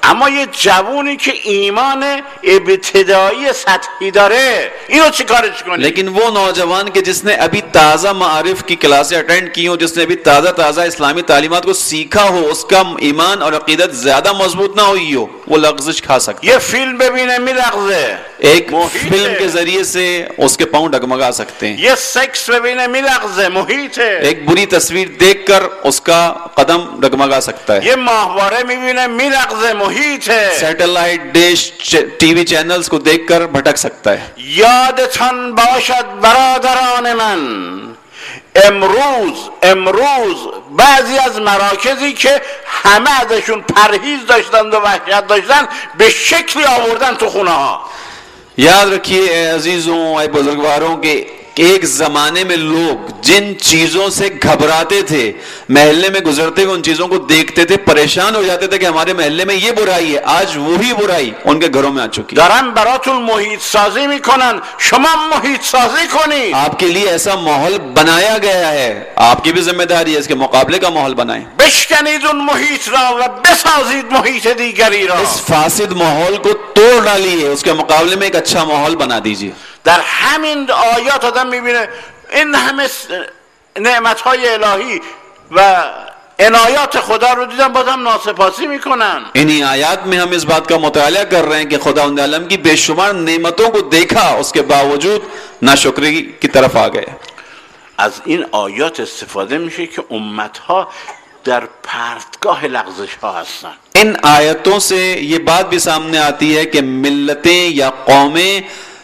اما یه جوونی که ایمان ابتدایی سطحی داره اینو چی کارش کنی؟ لیکن وہ نوجوان کہ جس نے ابھی تازہ معارف کی کلاسیں اٹینڈ کی ہوں، جس نے ابھی تازہ تازہ اسلامی تعلیمات کو سیکھا ہو، اس کا ایمان اور عقیدت زیادہ مضبوط نہ ہوئی ہو، وہ لغزش کھا سکتا ہے. یه فیلم ببینه میلغزه، ایک فلم کے ذریعے سے اس کے پاؤں ڈگمگا سکتے ہیں. یه سکس ببینه میلغزه، محیطه. ایک بری تصویر دیکھ کر اس کا قدم ڈگمگا سکتا ہے. یه ماهواره میبینه میلغزه، محیطه. Satellite dish T V channels کو دیکھ کر بھٹک سکتا ہے. یادتان باشد برادران من، امروز امروز بعضی از مراکزی که همه ازشون پرهیز داشتند و وحشت داشتن به شکلی آوردن تو خونه ها. یاد رکھیے اے عزیزوں، اے بزرگواروں کے ایک زمانے میں لوگ جن چیزوں سے گھبراتے تھے، محلے میں گزرتے ہوئے ان چیزوں کو دیکھتے تھے، پریشان ہو جاتے تھے کہ ہمارے محلے میں یہ برائی ہے، آج وہی برائی ان کے گھروں میں آ چکی ہے. دارن براتون محیط سازی میکنن، شما محیط سازی کنید. آپ کے لیے ایسا ماحول بنایا گیا ہے، آپ کی بھی ذمہ داری ہے اس کے مقابلے کا ماحول بنائیں. بشکنید اون محیط را و بسازید محیط دیگری را. اس فاسد ماحول کو توڑ ڈالیے، اس کے مقابلے میں ایک اچھا ماحول بنا دیجیے. در همین آیات آدم میبینه این همه نعمتهای الهی و عنایات خدا رو دیدن بازم ناسپاسی میکنن. انہی آیات میں ہم اس بات کا مطالعہ کر رہے ہیں کہ خدا عالم کی بے شمار نعمتوں کو دیکھا، اس کے باوجود ناشکری کی طرف آ گئے. از این آیات استفاده میشه که امتها در پرتگاه لغزش ها هستن. ان آیتوں سے یہ بات بھی سامنے آتی ہے کہ ملتیں یا قومیں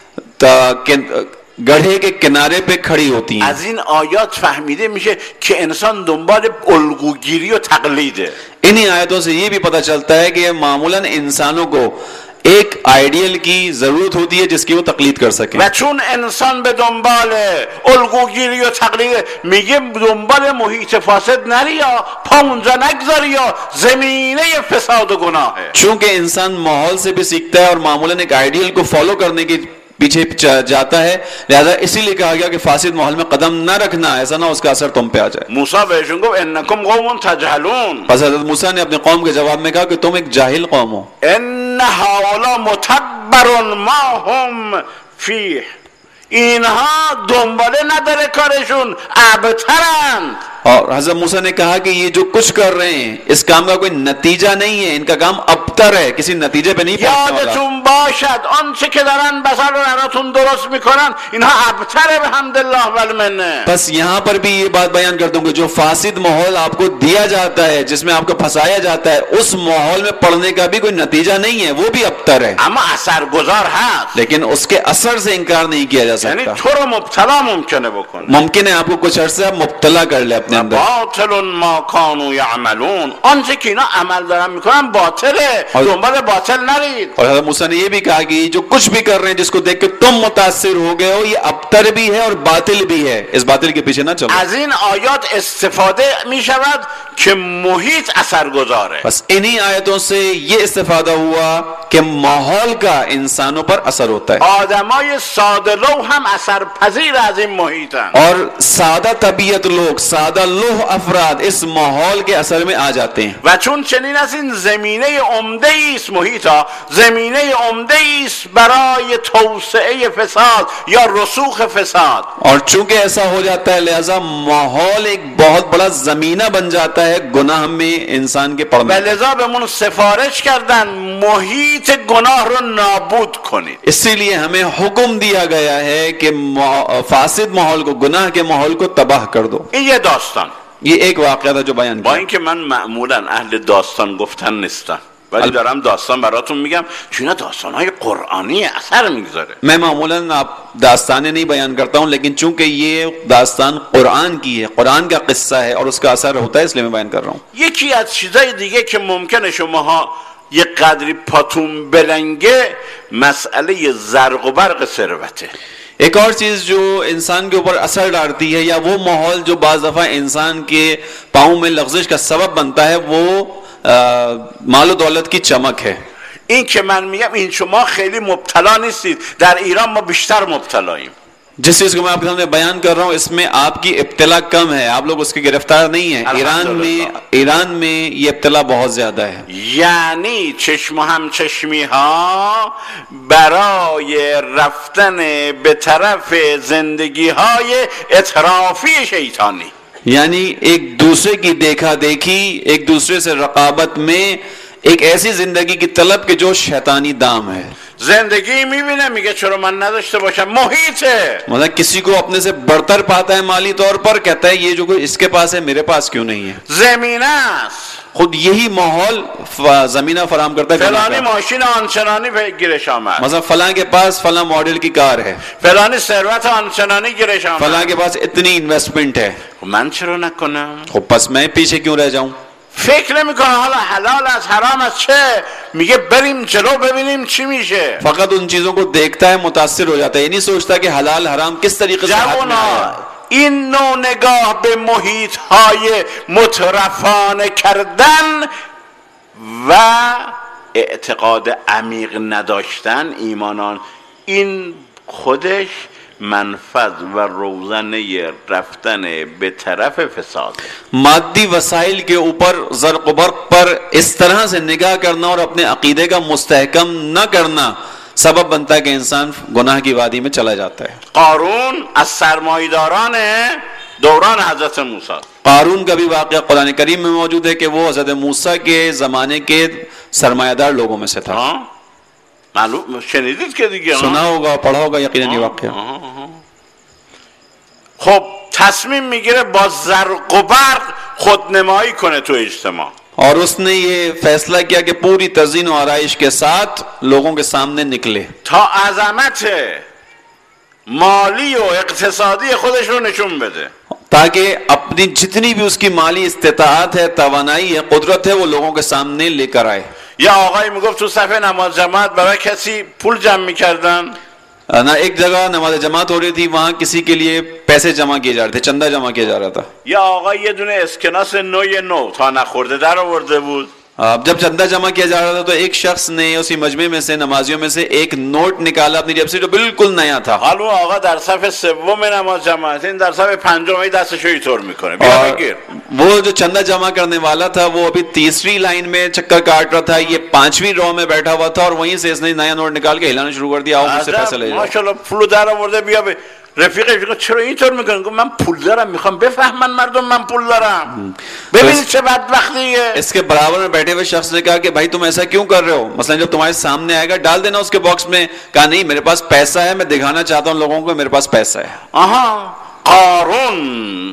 گڑھے کے کنارے پہ کھڑی ہوتی ہیں. از این آیات فهمیده میشه که انسان دنبال الگوگیری و تقلیده. انہی آیتوں سے یہ بھی پتہ چلتا ہے کہ معمولاً انسانوں کو ایک آئیڈیل کی ضرورت ہوتی ہے جس کی وہ تقلید کر سکیں. و چون انسان به دنبال الگوگیری و تقلید میگه دنبال محیط فاسد نری یا پا اونجا نگذاری یا زمینه فساد و گناهه. چونکہ انسان ماحول سے بھی سیکھتا ہے اور معمولاً ایک آئیڈیل کو فالو کرنے کی پیچھے جاتا ہے، لہذا اسی لیے کہا گیا کہ فاسد ماحول میں قدم نہ رکھنا، ایسا نہ اس کا اثر تم پہ آ جائے. موسیٰ بهشون گفت انکم قوم تجهلون. پس حضرت موسیٰ نے اپنے قوم کے جواب میں کہا کہ تم ایک جاہل قوم ہو. ان هؤلاء متبر ما هم فیه، اینها دنباله نداره کارشون، ابترند. اور حضرت موسیٰ نے کہا کہ یہ جو کچھ کر رہے ہیں اس کام کا کوئی نتیجہ نہیں ہے، ان کا کام ابتر ہے، کسی نتیجے پہ نہیں پہنچنے والا. یادتون باشد آنچه که دارن بسر رو براتون درست میکنن اینها ابتر بحمدالله والمنه. بس یہاں پر بھی یہ بات بیان کر دوں کہ جو فاسد ماحول آپ کو دیا جاتا ہے، جس میں آپ کو پھنسایا جاتا ہے، اس ماحول میں پڑھنے کا بھی کوئی نتیجہ نہیں ہے، وہ بھی ابتر ہے. اما اثرگذار هست، لیکن اس کے اثر سے انکار نہیں کیا جا یعنی سکتا. تو رو مبتلا ممکنه بکنه. ممکن ہے آپ کو کچھ عرصہ مبتلا کر لے اپنے اندر. باطل ما كانوا يعملون، آنچه که اینا عمل دارن میکنن باطله، دنبال باطل نرید. اور حضرت موسیٰ نے یہ بھی کہا کہ جو کچھ بھی کر رہے ہیں جس کو دیکھ کے تم متاثر ہو گئے ہو، یہ ابتر بھی ہے اور باطل بھی ہے، اس باطل کے پیچھے نہ چلو. از این آیات استفاده میشود که محیط اثرگذاره. بس انہی آیتوں سے یہ استفادہ ہوا کہ ماحول کا انسانوں پر اثر ہوتا ہے. آدمای ساده لوح هم اثرپذیر از این محیطن. اور سادہ طبیعت لوگ، سادہ لوح افراد اس ماحول کے اثر میں آ جاتے ہیں. و چون چنین است این زمینه عمده است، محیطا زمینه عمده است برای توسعه فساد یا رسوخ فساد. اور چونکہ ایسا ہو جاتا ہے لہذا ماحول ایک بہت بڑا زمینہ بن جاتا ہے گناہ میں انسان کے پڑنے. و لذا بهمون سفارش کردن محیط گناه رو نابود کنید. اسی لیے ہمیں حکم دیا گیا ہے کہ فاسد ماحول کو، گناہ کے ماحول کو تباہ کر دو. این یه داستان. یہ ایک واقعہ تھا جو بیان با کیا. اینکه من معمولا اهل داستان گفتن نیستم ولی دارم داستان براتون میگم چون داستانهای قرآنی اثر میگذاره. میں معمولاً آپ داستانیں نہیں بیان کرتا ہوں، لیکن چونکہ یہ داستان قرآن کی ہے، قرآن کا قصہ ہے اور اس کا اثر ہوتا ہے، اس لیے میں بیان کر رہا ہوں. یکی از چیزای دیگه که ممکنه شماها یه قدری پاتون بلنگه مسئله زرق و برق ثروته. ایک اور چیز جو انسان کے اوپر اثر ڈالتی ہے یا وہ ماحول جو بعض دفعہ انسان کے پاؤں میں لغزش کا سبب بنتا ہے، وہ مال و دولت کی چمک ہے. این که من میگم این شما خیلی مبتلا نیستید، در ایران ما بیشتر مبتلاییم. جس چیز کو میں آپ کے سامنے بیان کر رہا ہوں اس میں آپ کی ابتلا کم ہے, آپ لوگ اس کے گرفتار نہیں ہیں. ایران میں ایران میں یہ ابتلا بہت زیادہ ہے. یعنی چشم و همچشمی ها برای رفتن به طرف زندگی های اطرافی شیطانی, یعنی ایک دوسرے کی دیکھا دیکھی, ایک دوسرے سے رقابت میں ایک ایسی زندگی کی طلب کہ جو شیطانی دام ہے. زندگی میبینه میگه چرا من نداشته باشم, محیطه. مطلب کسی کو اپنے سے برتر پاتا ہے مالی طور پر, کہتا ہے یہ جو کوئی اس کے پاس ہے میرے پاس کیوں نہیں ہے. زمین است, خود یہی ماحول زمینہ فراہم کرتا ہے. فلانی ماشین آنچنانی گیرش آمد, مثلا فلاں کے پاس فلاں ماڈل کی کار ہے, فلانی ثروت آنچنانی گیرش آمد, فلاں کے پاس اتنی انویسٹمنٹ ہے, من چرا نکنم؟ خب پس میں پیچھے کیوں رہ جاؤں؟ فکر نمیکنه حالا حلال از حرام از چه, میگه بریم جلو ببینیم چی میشه. فقط ان چیزوں کو دیکھتا ہے, متاثر ہو جاتا ہے, یہ نہیں سوچتا کہ حلال حرام کس طریقے سے ہاتھ میں آیا. این نوع نگاه به محیط های مترفانه کردن و اعتقاد عمیق نداشتن ایمانان, این خودش منفذ و روزنه رفتن به طرف فساد. مادی وسائل کے اوپر زرق و برق پر اس طرح سے نگاہ کرنا اور اپنے عقیدے کا مستحکم نہ کرنا سبب بنتا ہے کہ انسان گناہ کی وادی میں چلا جاتا ہے. قارون از سرمایه‌داران دوران حضرت موسی. قارون کا بھی واقعہ قرآن کریم میں موجود ہے کہ وہ حضرت موسیٰ کے زمانے کے سرمایہ دار لوگوں میں سے تھا. معلوم شنیدید که دیگه سنا ہوگا, پڑھا ہوگا یقیناً یہ واقعہ. خب تصمیم میگیره با زرق و برق خودنمایی کنه تو اجتماع, اور اس نے یہ فیصلہ کیا کہ پوری تزئین و آرائش کے ساتھ لوگوں کے سامنے نکلے تا عظمت مالی و اقتصادی خودش رو نشون بده, تاکہ اپنی جتنی بھی اس کی مالی استطاعت ہے, توانائی ہے, قدرت ہے, وہ لوگوں کے سامنے لے کر آئے. یا آقای میگفت تو صفحه نماز جماعت برای کسی پول جمع میکردن, نہ ایک جگہ نماز جماعت ہو رہی تھی, وہاں کسی کے لیے پیسے جمع کیے جا رہے تھے, چندہ جمع کیا جا رہا تھا. یا آقای یه دونه اسکناس نوی نو تا نخورده در آورده بود. اب جب چندہ جمع کیا جا رہا تھا تو ایک شخص نے اسی مجمع میں سے, نمازیوں میں سے, ایک نوٹ نکالا اپنی جیب سے جو بالکل نیا تھا. حالا آقا در صف سوم نماز جماعت, این در صف پنجم دستشو اینطور میکنه, بیا بگیر. وہ جو چندہ جمع کرنے والا تھا وہ ابھی تیسری لائن میں چکر کاٹ رہا تھا, یہ پانچویں رو میں بیٹھا ہوا تھا, اور وہیں سے اس نے نیا نوٹ نکال کے ہلانا شروع کر دیا. آؤ مجھ سے پیسہ لے جاؤ. ماشاءاللہ پول در آورده, بیا بیا. رفیقش میگه چرا اینطور میکنن؟ گفت من پول دارم, میخوام بفهمن مردم من پول دارم. ببینید چه بدبختیه. اس کے برابر میں بیٹھے ہوئے شخص نے کہا کہ بھائی تم ایسا کیوں کر رہے ہو, مثلا جب تمہارے سامنے آئے گا ڈال دینا اس کے باکس میں. کہا نہیں, میرے پاس پیسہ ہے, میں دکھانا چاہتا ہوں لوگوں کو میرے پاس پیسہ ہے. آہا, قارون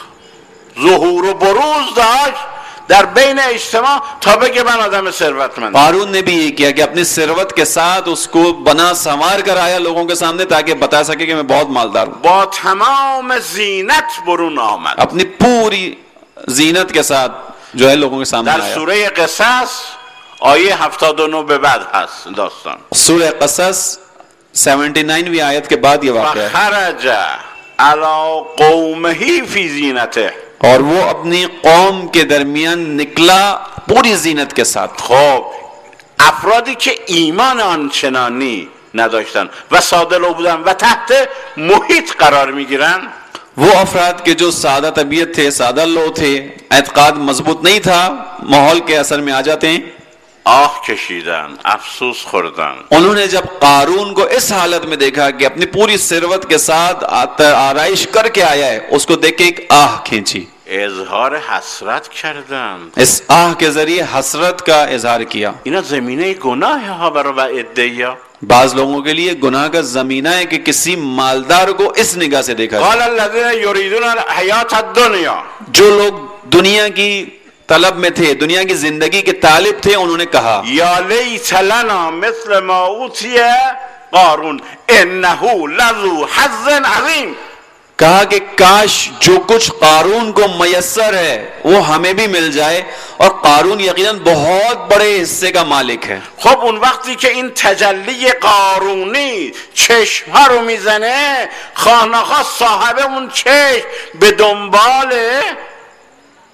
ظهور و بروز داشت در بین اجتماع تا بگه من آدم ثروتمند. قارون نے بھی یہ کیا کہ اپنی ثروت کے ساتھ اس کو بنا سنوار کر آیا لوگوں کے سامنے, تاکہ بتا سکے کہ میں بہت مالدار ہوں. با تمام زینت برون آمد, اپنی پوری زینت کے ساتھ جو ہے لوگوں کے سامنے در آیا. سوره قصص آیه هفتاد و نه به بعد هست داستان. سورہ قصص ننانوے آیت کے بعد یہ واقعہ ہے. خرج علی قومه فی زینته, اور وہ اپنی قوم کے درمیان نکلا پوری زینت کے ساتھ. خب افرادی که ایمان آنچنانی نداشتن و ساده لو بودن و تحت محیط قرار میگیرن, وہ افراد کے جو سادہ طبیعت تھے, سادہ لو تھے, اعتقاد مضبوط نہیں تھا, ماحول کے اثر میں آ جاتے ہیں. آہ کشیدن, افسوس خوردن. انہوں نے جب قارون کو اس حالت میں دیکھا کہ اپنی پوری ثروت کے ساتھ آرائش کر کے آیا ہے, اس کو دیکھ کے ایک آہ کھینچی, اظهار حسرت کردن. اس آہ کے ذریعے حسرت کا اظہار کیا. اینا زمینه گناه ها برای ادعیا. بعض لوگوں کے لیے گناہ کا زمینہ ہے کہ کسی مالدار کو اس نگاہ سے دیکھا جائے. قال الذين يريدون الحیات الدنیا, جو لوگ دنیا کی طلب میں تھے, دنیا کی زندگی کے طالب تھے, انہوں نے کہا یا لیت لنا مثل ما اوتی قارون انه لذو حظ عظیم, کہا کہ کاش جو کچھ قارون کو میسر ہے وہ ہمیں بھی مل جائے, اور قارون یقیناً بہت بڑے حصے کا مالک ہے. خب اون وقتی که این تجلی قارونی چشمها رو میزنه, خواهنخواه صاحب اون چشم به دنبال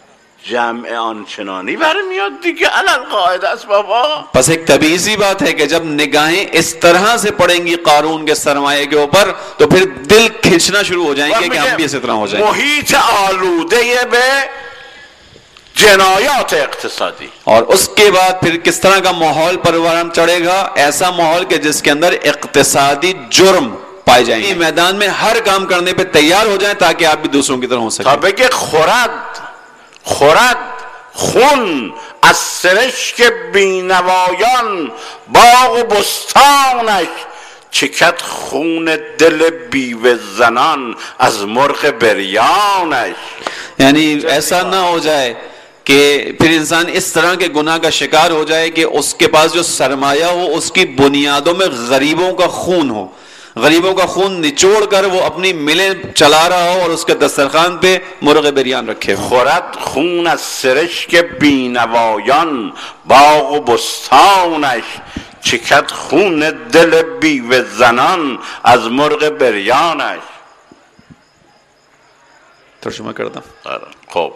جمع آنچنانی برمیاد دیگه، علل قاعده است بابا. پس ایک طبیعی سی بات ہے کہ جب نگاہیں اس طرح سے پڑیں گی قارون کے سرمایے کے اوپر تو پھر دل کھینچنا شروع ہو جائیں گے کہ ہم بھی اسی طرح ہو جائیں گے. محیط آلوده به جنایات اقتصادی. اور اس کے بعد پھر کس طرح کا ماحول پروان چڑھے گا؟ ایسا ماحول کہ جس کے اندر اقتصادی جرم پائے جائیں گے. میدان میں ہر کام کرنے پہ تیار ہو جائیں تاکہ آپ بھی دوسروں کی طرح ہو سکیں. تا بگه خورد خورد خون از سرشک بینوایان باغ و بستانش، چکد خون دل بیوه زنان از مرغ بریانش. یعنی ایسا نہ ہو جائے کہ پھر انسان اس طرح کے گناہ کا شکار ہو جائے کہ اس کے پاس جو سرمایہ ہو اس کی بنیادوں میں غریبوں کا خون ہو، غریبوں کا خون نچوڑ کر وہ اپنی ملیں چلا رہا ہو اور اس کے دسترخوان پہ مرغ بریان رکھے ہو. خورد خون از سرشک بینوایان باغ و بستانش، چکد خون دل بیوه زنان از مرغ بریانش. ترجمہ کرتا ہوں. خب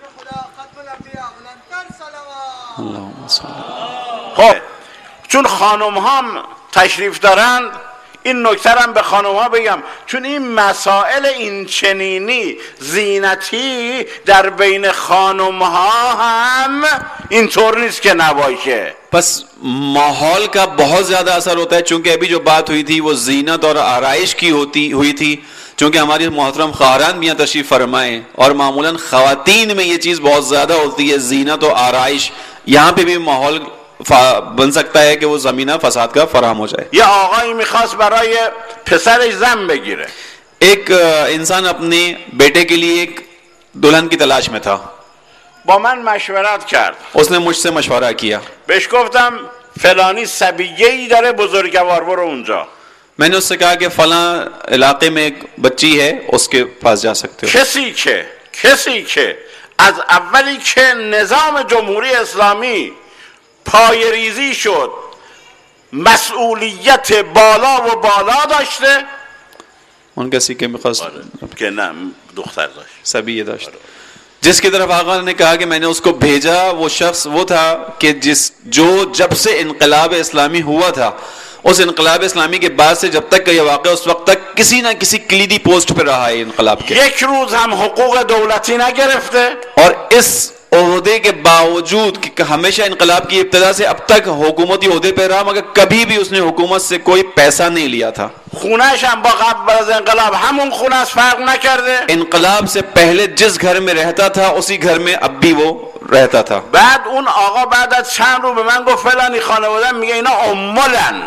اللهم صل. خب چون خانم هم تشریف دارند این نکته هم به خانم ها بگم، چون این مسائل این چنینی زینتی در بین خانم ها هم اینطور نیست که نباشه. بس ماحول کا بہت زیادہ اثر ہوتا ہے، چونکہ ابھی جو بات ہوئی تھی وہ زینت اور آرائش کی ہوتی ہوئی تھی، چونکہ ہماری محترم خواہران میاں تشریف فرمائیں اور معمولاً خواتین میں یہ چیز بہت زیادہ ہوتی ہے، زینت و آرائش. یہاں پہ بھی ماحول بن سکتا ہے کہ وہ زمینہ فساد کا فراہم ہو جائے. یه آقایی میخواست برای پسرش زن بگیره. ایک انسان اپنے بیٹے کے لیے ایک دلہن کی تلاش میں تھا. با من مشورت کرد. اس نے مجھ سے مشورہ کیا. بهش گفتم فلانی سبیه‌ای داره بزرگوار، برو اونجا. میں نے اس سے کہا کہ فلاں علاقے میں ایک بچی ہے، اس کے پاس جا سکتے ہو. کسی که کسی که از اولی که نظام جمهوری اسلامی پایریزی شد مسئولیت بالا و بالا داشته، ان کسی کے میخواست که نه دختر داشت سبھی یہ داشت، جس کی طرف آقا نے کہا کہ میں نے اس کو بھیجا، وہ شخص وہ تھا کہ جس جو جب سے انقلاب اسلامی ہوا تھا، اس انقلاب اسلامی کے بعد سے جب تک کہ یہ واقعہ اس وقت تک کسی نہ کسی کلیدی پوسٹ پہ رہا ہے انقلاب کے. یک روز هم حقوق دولتی نگرفته اور اس عہدے کے باوجود کہ ہمیشہ انقلاب کی ابتدا سے اب تک حکومتی عہدے پہ رہا، مگر کبھی بھی اس نے حکومت سے کوئی پیسہ نہیں لیا تھا. خونهش هم با قبل از انقلاب همون خونه است، فرق نکرده. انقلاب سے پہلے جس گھر میں رہتا تھا اسی گھر میں اب بھی وہ رہتا تھا. بعد اون آقا بعد از چند رو به من گفت فلانی خانواده میگه اینا امولن.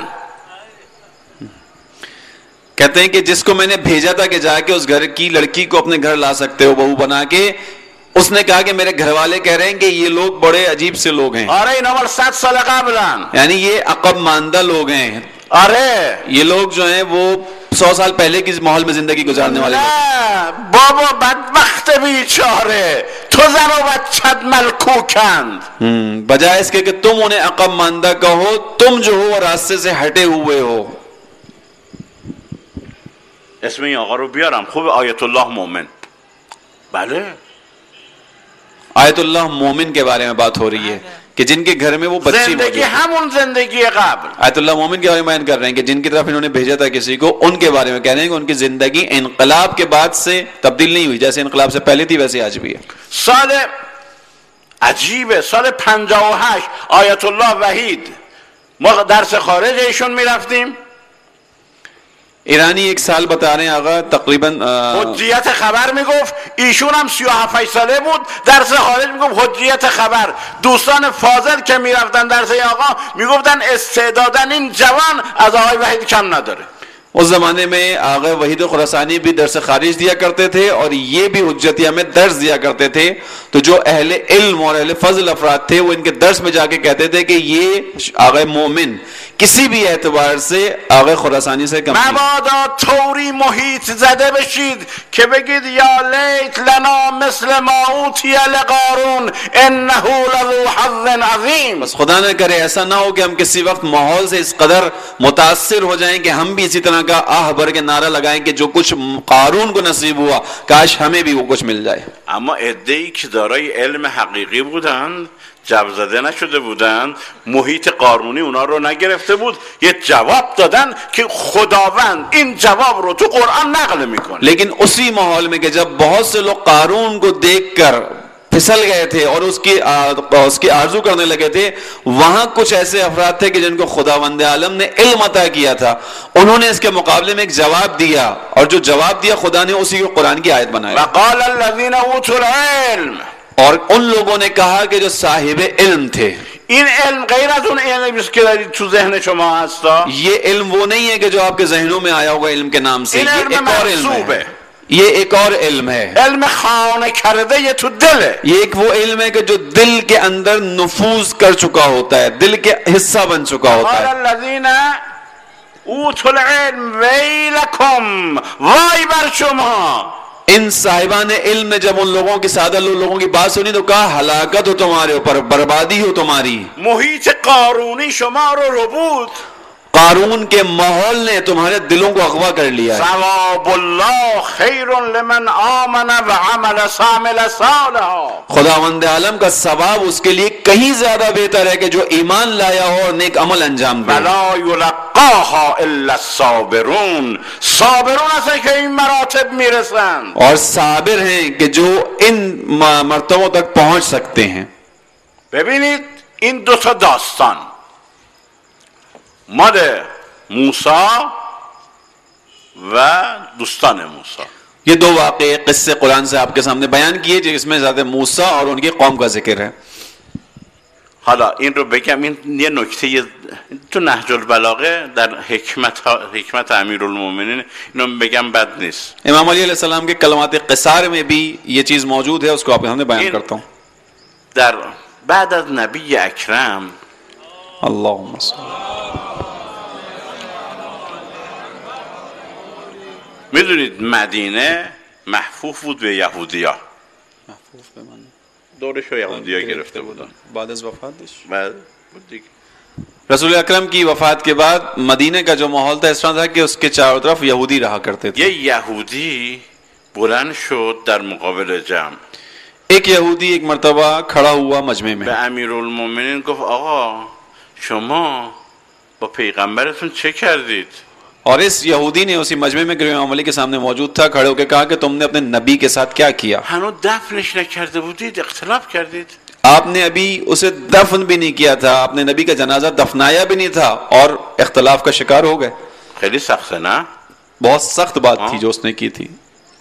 کہتے ہیں کہ جس کو میں نے بھیجا تھا کہ جا کے اس گھر کی لڑکی کو اپنے گھر لا سکتے ہو بہو بنا کے، اس نے کہا کہ میرے گھر والے کہہ رہے ہیں کہ یہ لوگ بڑے عجیب سے لوگ ہیں. آره اینا مال صد سال قبلن، یعنی یہ عقب ماندہ لوگ ہیں. آره یہ لوگ جو ہیں وہ سو سال پہلے کی ماحول میں زندگی گزارنے والے لوگ. نه بابا بدبخت بیچاره، تو زن و بچت ملکوکند. بجائے اس کے کہ تم انہیں عقب ماندہ کہو، تم جو ہو راستے سے ہٹے ہوئے ہو. اسم این آقا رو بیارم خوب، آیت الله مومن. بله آیت اللہ مومن کے بارے میں بات ہو رہی ہے کہ جن کے گھر میں وہ بچی موجود زندگی ہے. همون زندگی قبل. آیت اللہ مومن کے بارے میں بیان کر رہے ہیں کہ جن کی طرف انہوں نے بھیجا تھا کسی کو، ان کے بارے میں کہہ رہے ہیں کہ ان کی زندگی انقلاب کے بعد سے تبدیل نہیں ہوئی، جیسے انقلاب سے پہلے تھی ویسے آج بھی ہے. سال عجیبه، سال پنجاه و هشت آیت الله وحید ما درس خارج ایشون میرفتیم. ایرانی ایک سال بتا رہے ہیں آقا تقریباً حجیت خبر میگفت، ایشون هم سی و هفت ساله بود، درس خارج میگفت حجیت خبر. دوستان فاضل که میرفتن درس آقا میگفتن استعدادن این جوان از آقای وحید کم نداره. اس زمانے میں آقا وحید خراسانی بھی درس خارج دیا کرتے تھے اور یہ بھی حجتیہ میں درس دیا کرتے تھے. تو جو اہل علم اور اہل فضل افراد تھے وہ ان کے درس میں جا کے کہتے تھے کہ یہ آقا مومن کسی بھی اعتبار سے آقا خراسانی سے کم نہیں. مبادا طوری محیط زده بشید که بگید یا لیت لنا مثل ما اوتی لقارون انه لذو حظ عظیم. بس خدا نہ کرے ایسا نہ ہو کہ ہم کسی وقت ماحول سے اس قدر متاثر ہو جائیں کہ ہم بھی اسی طرح کا آہ بھر کے نعرہ لگائیں کہ جو کچھ قارون کو نصیب ہوا کاش ہمیں بھی وہ کچھ مل جائے. اما عده‌ای که دارای علم حقیقی بودند، جب زده نشده بودند، محیط قارونی اونا رو نگرفته بود، یه جواب دادن که خداوند این جواب رو تو قرآن نقل میکنه. لیکن اسی ماحول میں کہ جب بہت سے لوگ قارون کو دیکھ کر پھسل گئے تھے اور اس کی اس کی آرزو کرنے لگے تھے، وہاں کچھ ایسے افراد تھے کہ جن کو خداوند عالم نے علم عطا کیا تھا، انہوں نے اس کے مقابلے میں ایک جواب دیا، اور جو جواب دیا خدا نے اسی کو قرآن کی آیت بنایا. وقال الذين اوتوا العلم، اور ان لوگوں نے کہا کہ جو صاحب علم تھے. این علم غیر از اون علمی است که دارید تو ذهن شما هستا. یہ علم وہ نہیں ہے کہ جو آپ کے ذہنوں میں آیا ہوگا علم کے نام سے، این یہ علم ایک اور علم محسوبه، ہے. یہ ایک اور علم ہے. علم خانه کرده یہ تو دله. یہ ایک وہ علم ہے کہ جو دل کے اندر نفوذ کر چکا ہوتا ہے، دل کے حصہ بن چکا ہوتا قال ہے. الذين اوتوا العلم ویلکم، وای بر شما. ان صاحبان علم نے جب ان لوگوں کی سادہ لوگوں کی بات سنی تو کہا ہلاکت ہو تمہارے اوپر، بربادی ہو تمہاری. محیط قارونی شما رو ربود، قارون کے ماحول نے تمہارے دلوں کو اغوا کر لیا ہے. ثواب اللہ خیر لمن آمن وعمل عامل صالحا. خداوند عالم کا ثواب اس کے لیے کہیں زیادہ بہتر ہے کہ جو ایمان لایا ہو اور نیک عمل انجام دے. ولا یلقاها الا الصابرون، صابرون هستن که این مراتب میرسن. اور صابر ہیں کہ جو ان مرتبوں تک پہنچ سکتے ہیں. ببینید این دو تا داستان مال موسی و دوستان موسی، یہ دو واقعے قصے قرآن سے آپ کے سامنے بیان کیے جس میں ذات موسیٰ اور ان کی قوم کا ذکر ہے. حالا این رو بگم، این یه نکته تو نهج البلاغه در حکمت حکمت امیرالمومنین، اینو بگم بد نیست. امام علی علیہ السلام کے کلمات قصار میں بھی یہ چیز موجود ہے، اس کو آپ کے سامنے بیان کرتا ہوں. در بعد از نبی اکرم اللهم صل، میدونید مدینه محفوف بود به یهودیا، محفوف به من دورش رو یهودیا گرفته بودن بعد از وفاتش. بعد بود دیگه. رسول اکرم کی وفات کے بعد مدینے کا جو ماحول تھا اس طرح تھا کہ اس کے چاروں طرف یہودی رہا کرتے تھے. یه یهودی بلند شد در مقابل جمع، ایک یہودی ایک مرتبہ کھڑا ہوا مجمع میں، به امیرالمومنین گفت آقا شما با پیغمبرتون چه کردید؟ اور اس یہودی نے اسی مجمع میں امام علی کے سامنے موجود تھا، کھڑے ہو کے کہا کہ تم نے اپنے نبی کے ساتھ کیا کیا؟ هنوز دفنش نکرده بودید، اختلاف کردید. آپ نے ابھی اسے دفن بھی نہیں کیا تھا، اپنے نبی کا جنازہ دفنایا بھی نہیں تھا اور اختلاف کا شکار ہو گئے. خیلی سخته نه؟ بہت سخت بات تھی جو اس نے کی تھی.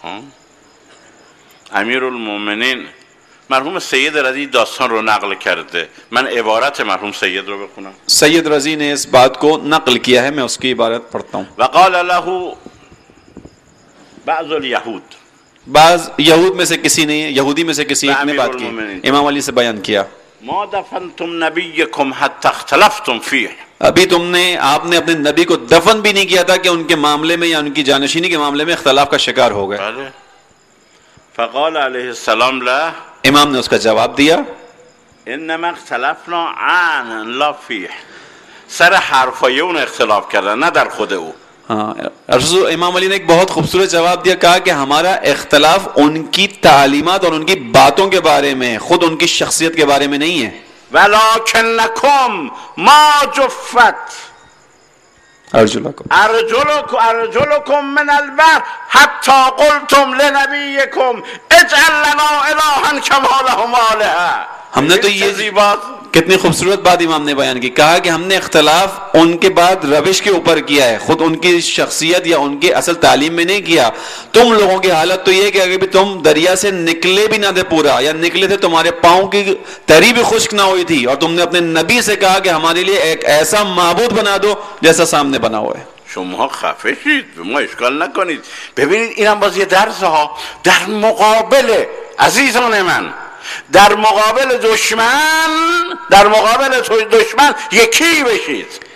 امیرالمومنین مرحوم سید رضی داستان رو نقل کرده، من عبارت مرحوم سید رو بخونم. سید رضی نے اس بات کو نقل کیا ہے، میں اس کی عبارت پڑھتا ہوں. وقال له بعض الیهود، بعض یہود میں سے کسی نے، یہودی میں سے کسی ایک نے بات کی، امام علی سے بیان کیا، ما دفنتم نبیکم حتی اختلفتم فیه، ابھی تم نے آپ نے اپنے نبی کو دفن بھی نہیں کیا تھا کہ ان کے معاملے میں یا ان کی جانشینی کے معاملے میں اختلاف کا شکار ہو گئے. فقال علیہ السلام لا، امام نے اس کا جواب دیا، انما اختلفنا عن لا فیه، سر حرفای اون اختلاف کردن نه در خود او. ہاں، رسول امام علی نے ایک بہت خوبصورت جواب دیا، کہا کہ ہمارا اختلاف ان کی تعلیمات اور ان کی باتوں کے بارے میں، خود ان کی شخصیت کے بارے میں نہیں ہے. ولکنکم ما جفت ارجلکم ارجلکم ارجلکم من البر حتی قلتم لنبیکم اجعل لنا الها کما لهم آلهة. ہم نے تو یہ کتنی خوبصورت بات امام نے بیان کی، کہا کہ ہم نے اختلاف ان کے بعد روش کے اوپر کیا ہے، خود ان کی شخصیت یا ان کی اصل تعلیم میں نہیں کیا. تم لوگوں کی حالت تو یہ کہ اگر بھی تم دریا سے نکلے بھی نہ تھے پورا، یا نکلے تھے تمہارے پاؤں کی تری بھی خشک نہ ہوئی تھی، اور تم نے اپنے نبی سے کہا کہ ہمارے لیے ایک ایسا معبود بنا دو جیسا سامنے بنا ہوا ہے. شما خفه شید، به ما اشکال نکنید. ببینید اینم باز یه درس ها، در مقابل عزیزان من، در مقابل دشمن، در مقابل دشمن یکی بشید.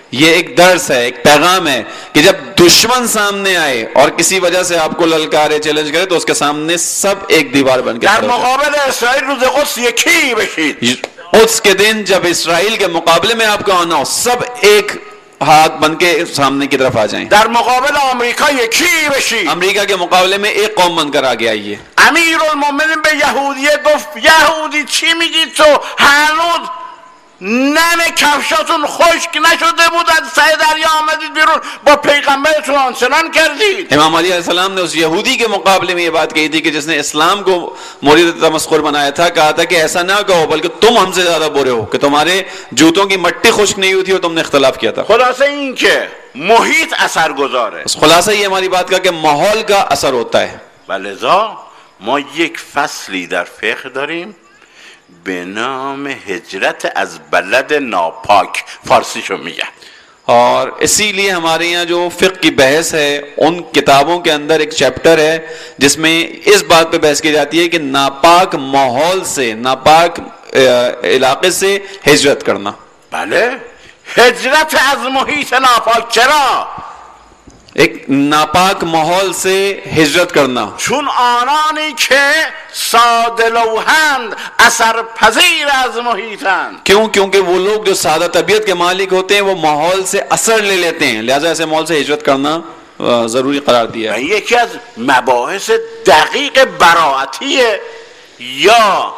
یہ ایک درس ہے، ایک پیغام ہے کہ جب دشمن سامنے آئے اور کسی وجہ سے آپ کو للکارے، چیلنج کرے، تو اس کے سامنے سب ایک دیوار بن کے در مقابل اسرائیل روز قدس یکی بشید. قدس کے دن جب اسرائیل کے مقابلے میں آپ کا آنا ہو، سب ایک ہاتھ بن کے سامنے کی طرف آ جائیں. در مقابل آمریکا یکی بشید. امریکہ کے مقابلے میں ایک قوم بن کر آگے آئیے. امیرالمومنین به یهودیه گفت یهودی چی میگی تو؟ هنوز نم کفشاتون خشک نشده بود از ته دریا آمدید بیرون با پیغمبرتون آنچنان کردید. امام علیہ السلام نے اس یہودی کے مقابلے میں یہ بات کہی تھی کہ جس نے اسلام کو مورد تمسخر بنایا تھا، کہا تھا کہ ایسا نہ کہو بلکہ تم ہم سے زیادہ برے ہو کہ تمہارے جوتوں کی مٹی خشک نہیں ہوئی تھی اور تم نے اختلاف کیا تھا. خلاصہ این که محیط اثر گذاره. خلاصہ یہ ہماری بات کا کہ ماحول کا اثر ہوتا ہے. ولذا ما یک فصلی در فقه داریم به نام ہجرت از بلد ناپاک، فارسیشو میگن. اور اسی لیے ہمارے یہاں جو فقہ کی بحث ہے ان کتابوں کے اندر ایک چیپٹر ہے جس میں اس بات پہ بحث کی جاتی ہے کہ ناپاک ماحول سے، ناپاک علاقے سے ہجرت کرنا. بله، ہجرت از محیط ناپاک. چرا؟ ایک ناپاک ماحول سے ہجرت کرنا. چون آنانی که ساده لوحند اثر پذیر از محیطند. کیوں؟ کیونکہ وہ لوگ جو سادہ طبیعت کے مالک ہوتے ہیں وہ ماحول سے اثر لے لیتے ہیں، لہذا ایسے ماحول سے ہجرت کرنا ضروری قرار دیا ہے. یکی از مباحث دقیق براعتیه یا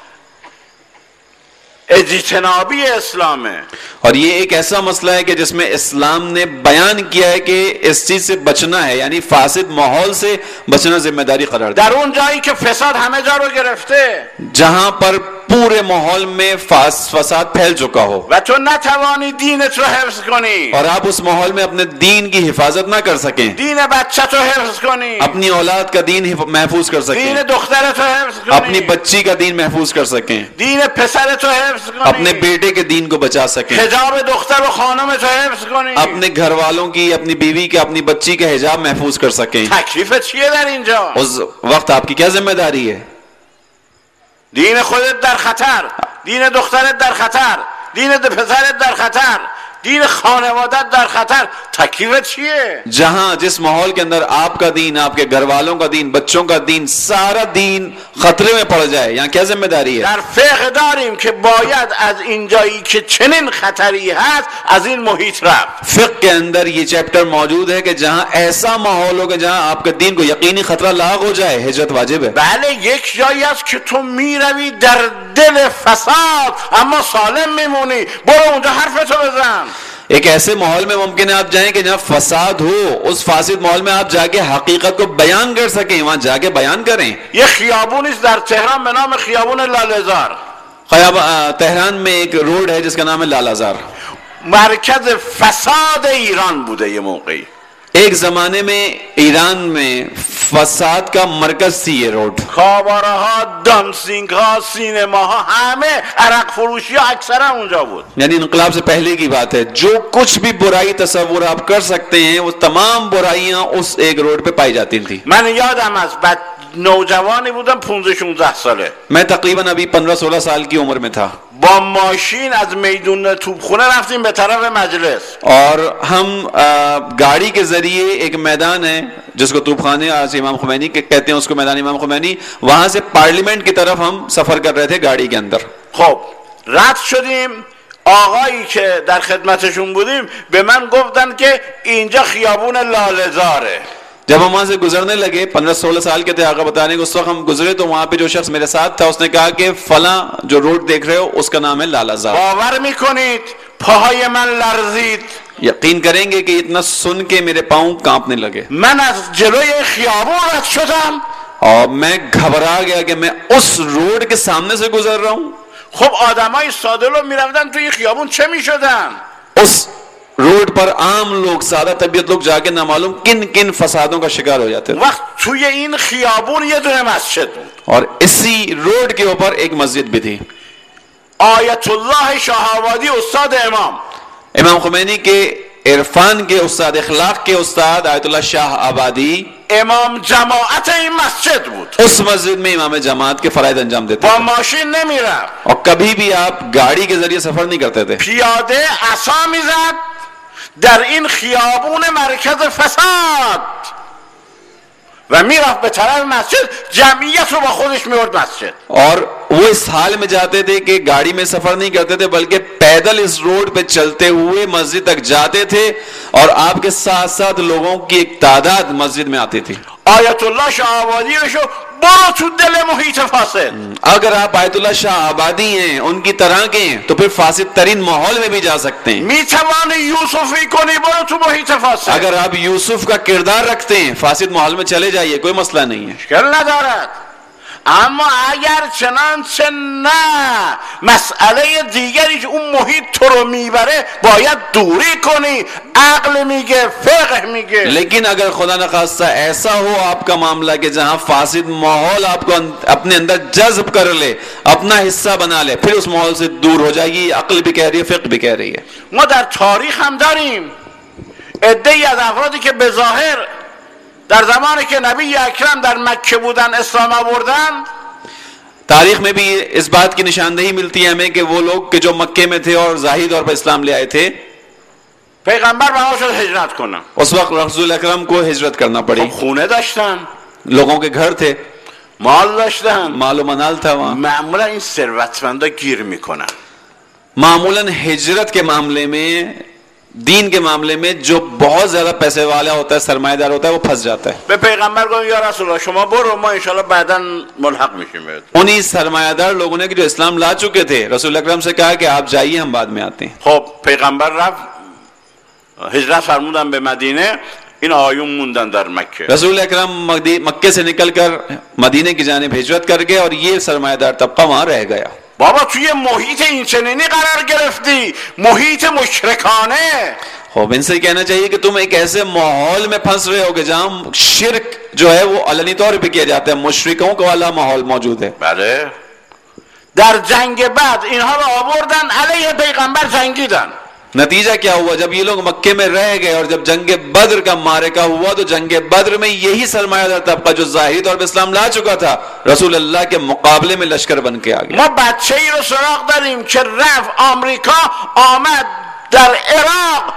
اجتنابی اسلام ہے. اور یہ ایک ایسا مسئلہ ہے کہ جس میں اسلام نے بیان کیا ہے کہ اس چیز سے بچنا ہے، یعنی فاسد ماحول سے بچنا ذمہ داری قرار دیا. در اون جایی که فساد همه جا رو گرفته، جہاں پر پورے ماحول میں فساد پھیل چکا ہو و تو نتوانی دینت رو حفظ کنی، اور آپ اس ماحول میں اپنے دین کی حفاظت نہ کر سکیں، دین بچت رو حفظ کنی، اپنی اولاد کا دین محفوظ کر سکیں، دین دخترت رو حفظ کنی، اپنی بچی کا دین محفوظ کر سکیں، دین پسرت رو حفظ کنی، اپنے بیٹے کے دین کو بچا سکیں، حجاب دختر و خانمت رو حفظ کنی، اپنے گھر والوں کی، اپنی بیوی کے، اپنی بچی کے حجاب محفوظ کر سکیں. تکلیفت چیه در اینجا؟ اس وقت آپ کی کیا ذمہ داری ہے؟ دین خودت در خطر، دین دخترت در خطر، دین پسرت در خطر، دین خانوادت در خطر. تکلیفت چیه؟ جہاں جس ماحول کے اندر آپ کا دین، آپ کے گھر والوں کا دین، بچوں کا دین، سارا دین خطرے میں پڑ جائے، یہاں کیا ذمہ داری ہے؟ در فقه داریم که باید از اینجایی که چنین خطری هست از این محیط رفت. فقہ کے اندر یہ چیپٹر موجود ہے کہ جہاں ایسا ماحول ہو کہ جہاں آپ کے دین کو یقینی خطرہ لاحق ہو جائے، ہجرت واجب ہے. بله، یک جایی است که تو میروی در دل فساد اما سالم میمونی، برو اونجا حرفتو بزن. ایک ایسے ماحول میں ممکن ہے آپ جائیں کہ جہاں فساد ہو، اس فاسد ماحول میں آپ جا کے حقیقت کو بیان کر سکیں، وہاں جا کے بیان کریں. یہ خیابون است در تهران به نام خیابون لاله‌زار. خیاب تہران میں ایک روڈ ہے جس کا نام ہے لالہزار. مرکز فساد ایران بوده یه موقعی. ایک زمانے میں ایران میں فساد کا مرکز تھی یہ روڈ. خاباره ها، دانسینگ ها، سینما ها، همه عرق فروشی ها اکثرا اونجا بود. یعنی انقلاب سے پہلے کی بات ہے، جو کچھ بھی برائی تصور آپ کر سکتے ہیں وہ تمام برائیاں اس ایک روڈ پہ پائی جاتی تھی. من یادم از بعد نوجوانی بودم پانزده شانزده ساله، میں تقریباً ابھی پندرہ سولہ سال کی عمر میں تھا. با ماشین از میدون توپخونه رفتیم به طرف مجلس. اور ہم گاڑی کے ذریعے ایک میدان ہے جس کو توپ خانے آج امام خمینی کہتے ہیں، اس کو میدان امام خمینی، وہاں سے پارلیمنٹ کی طرف ہم سفر کر رہے تھے گاڑی کے اندر. خب رد شدیم، آقایی که در خدمتشون بودیم به من گفتن که اینجا خیابون لاله‌زاره. جب ہم وہاں سے گزرنے لگے، پندرہ سولہ سال کے تھے، آقا بتانے کو اس وقت ہم گزرے تو وہاں پہ جو شخص میرے ساتھ تھا اس نے کہا کہ فلاں جو روڈ دیکھ رہے ہو اس کا نام ہے لالہزار. باور میکنید پاهای من لرزید. یقین کریں گے کہ اتنا سن کے میرے پاؤں کانپنے لگے. من از جلوی خیابون رد شدم اور میں گھبرا گیا کہ میں اس روڈ کے سامنے سے گزر رہا ہوں. خب آدمای ساده لو میرفتن توی خیابون چه میشدن؟ اس روڈ پر عام لوگ، سادہ طبیعت لوگ جا کے نہ معلوم کن کن فسادوں کا شکار ہو جاتے. وقت توی این خیابون یه دونه مسجد بود اور اسی روڈ کے اوپر ایک مسجد بھی تھی. آیت الله شاهآبادی استاد امام امام خمینی کے عرفان کے استاد، اخلاق کے استاد آیت اللہ شاہ آبادی امام جماعت این مسجد بود. اس مسجد میں امام جماعت کے فرائض انجام دیتے با تھے ماشین نمیرفت، اور کبھی بھی آپ گاڑی کے ذریعے سفر نہیں کرتے تھے. پیاده عصا میزد در این خیابون مرکز فساد و میرفت به طرف مسجد، جمعیت رو با خودش میورد مسجد. اور وہ اس حال میں جاتے تھے کہ گاڑی میں سفر نہیں کرتے تھے بلکہ پیدل اس روڈ پہ چلتے ہوئے مسجد تک جاتے تھے، اور آپ کے ساتھ ساتھ لوگوں کی ایک تعداد مسجد میں آتی تھی. آیت اللہ شاه آبادی بشو، برو تو دل محیط فاسد. اگر آپ آیت اللہ شاہ آبادی ہیں، ان کی طرح کے ہیں، تو پھر فاسد ترین ماحول میں بھی جا سکتے ہیں. میتوانی یوسفی کنی، برو تو محیط فاسد. اگر آپ یوسف کا کردار رکھتے ہیں، فاسد ماحول میں چلے جائیے، کوئی مسئلہ نہیں ہے. اشکال ندارد. اما اگر چنانچه نه مسئله دیگری که اون محیط تو رو میبره باید دوری کنی. عقل میگه، فقه میگه. لیکن اگر خدا نخواستہ ایسا ہو آپ کا معاملہ کہ جہاں فاسد ماحول آپ کو اپنے اندر جذب کر لے، اپنا حصہ بنا لے، پھر اس ماحول سے دور ہو جائے گی. عقل بھی کہہ رہی ہے، فقہ بھی کہہ رہی ہے. ما در تاریخ هم داریم عده‌ای از افرادی که به ظاهر در زمانی که نبی اکرم در مکه بودن اسلام آوردن. تاریخ میں بھی اس بات کی نشاندہی ملتی ہے ہمیں کہ وہ لوگ کہ جو مکے میں تھے اور ظاہری طور پر اسلام لے آئے تھے، پیغمبر بنا شد ہجرت کنن. اس وقت رسول اکرم کو ہجرت کرنا پڑی. خونه داشتن، لوگوں کے گھر تھے، مال داشتن، مال و منال تھا وہاں. معمولا این ثروتمندا گیر میکنن. معمولاً ہجرت کے معاملے میں، دین کے معاملے میں جو بہت زیادہ پیسے والا ہوتا ہے، سرمایہ دار ہوتا ہے، وہ پھنس جاتا ہے. به پیغمبر گفتن یا رسول الله شما برو، ما انشاءاللہ بعداً ملحق میشیم بهت. انہی سرمایہ دار لوگوں نے کہ جو اسلام لا چکے تھے، رسول اکرم سے کہا کہ آپ جائیے، ہم بعد میں آتے ہیں. خب پیغمبر رفت، ہجرت فرمودن به مدینه، این آیون موندن در مکه. رسول اکرم مکے سے نکل کر مدینے کی جانب ہجرت کر گئے، اور یہ سرمایہ دار طبقہ وہاں رہ گیا. بابا توی محیط این چنینی قرار گرفتی، محیط مشرکانه. خب ان سے کہنا چاہیے کہ تم ایک ایسے ماحول میں پھنس رہے ہو کہ جہاں شرک جو ہے وہ علنی طور پہ کیا جاتا ہے، مشرکوں کا والا ماحول موجود ہے. بله. در جنگ بعد اینها رو آوردن علیه پیغمبر جنگیدن. نتیجہ کیا ہوا؟ جب یہ لوگ مکے میں رہ گئے اور جب جنگ بدر کا معرکہ ہوا تو جنگ بدر میں یہی سرمایہ دار طبقہ جو ظاہری طور پہ اسلام لا چکا تھا، رسول اللہ کے مقابلے میں لشکر بن کے آ گیا. ما بچه ای رو سراغ داریم که رفت آمریکا، آمد در عراق،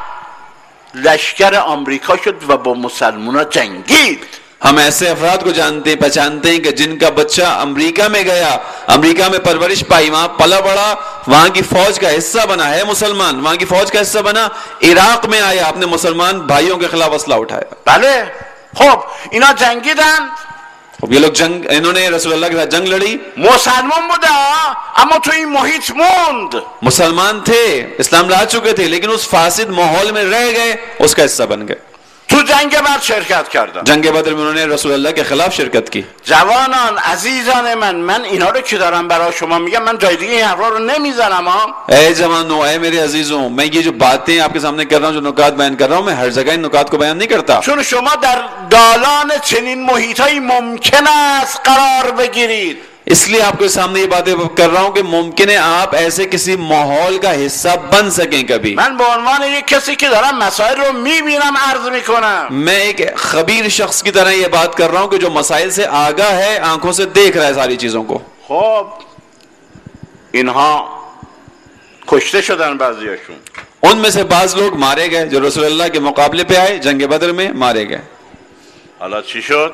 لشکر آمریکا شد و با مسلمونا جنگید. ہم ایسے افراد کو جانتے ہیں، پہچانتے ہیں کہ جن کا بچہ امریکہ میں گیا، امریکہ میں پرورش پائی، وہاں پلا بڑا، وہاں کی فوج کا حصہ بنا ہے مسلمان، وہاں کی فوج کا حصہ بنا، عراق میں آیا، اپنے مسلمان بھائیوں کے خلاف اسلحہ اٹھایا. بله. خب اینا جنگیدن. خب یہ لوگ جنگ، انہوں نے رسول اللہ کے ساتھ جنگ لڑی. مسلمان بوده اما تو این محیط موند. مسلمان تھے، اسلام لا چکے تھے، لیکن اس فاسد ماحول میں رہ گئے، اس کا حصہ بن گئے. تو جنگ بعد شرکت کردن. جنگ بدر میں انہوں نے رسول اللہ کے خلاف شرکت کی. جوانان عزیزان من، من اینا رو که دارم برای شما میگم، من جای دیگه این حرفا رو نمیزنم ها. اے جوانو، اے میرے عزیزوں، میں یہ جو باتیں آپ کے سامنے کر رہا ہوں، جو نکات بیان کر رہا ہوں، میں ہر جگہ ان نکات کو بیان نہیں کرتا. چون شما در دالان چنین محیطایی ممکن است قرار بگیرید. اس لیے آپ کے سامنے یہ باتیں کر رہا ہوں کہ ممکن ہے آپ ایسے کسی ماحول کا حصہ بن سکیں کبھی. من به عنوان یک کسی که دارم مسائل رو میبینم عرض میکنم. میں ایک خبیر شخص کی طرح یہ بات کر رہا ہوں کہ جو مسائل سے آگاہ ہے، آنکھوں سے دیکھ رہا ہے ساری چیزوں کو. خب اینها کشته شدن بعضیاشون. ان میں سے بعض لوگ مارے گئے جو رسول اللہ کے مقابلے پہ آئے، جنگ بدر میں مارے گئے. حالا چی شد؟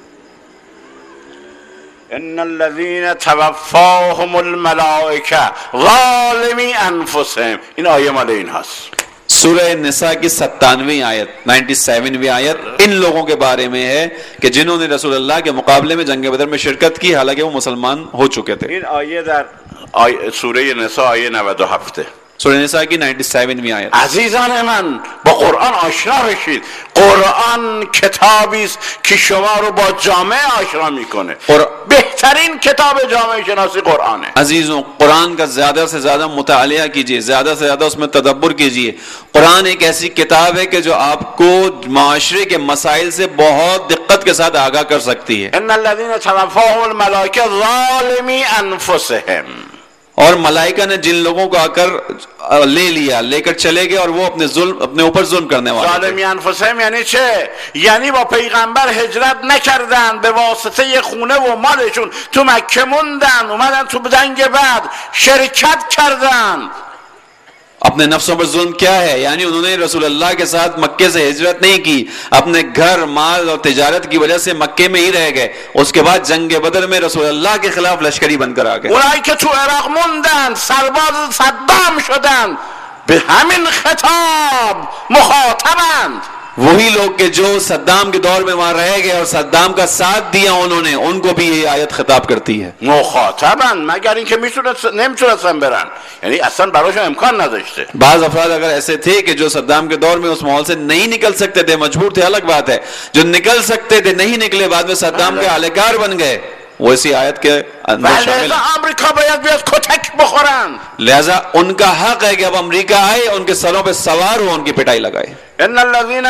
ان الذين توفاهم الملائکه ظالمی انفسهم. این آیه مال این هست. سورہ نساء کی ستانویں آیت، نائنٹی سیونویں آیت ان لوگوں کے بارے میں ہے کہ جنہوں نے رسول اللہ کے مقابلے میں جنگ بدر میں شرکت کی حالانکہ وہ مسلمان ہو چکے تھے. این آیه در آیه سوره نساء آیه نود و هفت. سورہ نساء کی نائنٹی سیونویں آیت. عزیزان من با قرآن آشنا بشید. قرآن کتابی است که شما رو با جامعه آشنا میکنه. بهترین کتاب جامعه شناسی قرآنه. عزیزوں، قرآن کا زیادہ سے زیادہ مطالعہ کیجیے، زیادہ سے زیادہ اس میں تدبر کیجیے. قرآن ایک ایسی کتاب ہے کہ جو آپ کو معاشرے کے مسائل سے بہت دقت کے ساتھ آگاہ کر سکتی ہے. ان الذين توفاهم الملائکه ظالمی انفسهم. اور ملائکہ نے جن لوگوں کو آ کر لے لیا، لے کر چلے گئے، اور وہ اپنے ظلم اپنے اوپر ظلم کرنے والے تھے. ظالمی انفسهم یعنی چه؟ یعنی با پیغمبر هجرت نکردن، به واسطه خونه و مالشون تو مکه موندن، اومدن تو جنگ بعد شرکت کردن. اپنے نفسوں پر ظلم کیا ہے؟ یعنی انہوں نے رسول اللہ کے ساتھ مکے سے ہجرت نہیں کی، اپنے گھر مال اور تجارت کی وجہ سے مکے میں ہی رہ گئے، اس کے بعد جنگ بدر میں رسول اللہ کے خلاف لشکری بن کر آ گئے. اونایی که تو عراق موندن سرباز صدام شدن به همین خطاب مخاطبند. وہی لوگ کہ جو صدام کے دور میں وہاں رہ گئے اور صدام کا ساتھ دیا انہوں نے، ان کو بھی یہ آیت خطاب کرتی ہے. مخاطبند مگر اینکه میتونست نمیتونستن برن، یعنی اصلا براشون امکان نداشته. بعض افراد اگر ایسے تھے کہ جو صدام کے دور میں اس ماحول سے نہیں نکل سکتے تھے، مجبور تھے، الگ بات ہے. جو نکل سکتے تھے نہیں نکلے، بعد میں صدام کے اہلکار بن گئے، وہ اسی آیت کے اندر شامل لہذا امریکا باید بیاد کتک بخورن. لہذا ان کا حق ہے کہ اب امریکہ آئے، ان کے سروں پہ سوار ہو، ان کی پٹائی لگائے. ان الذین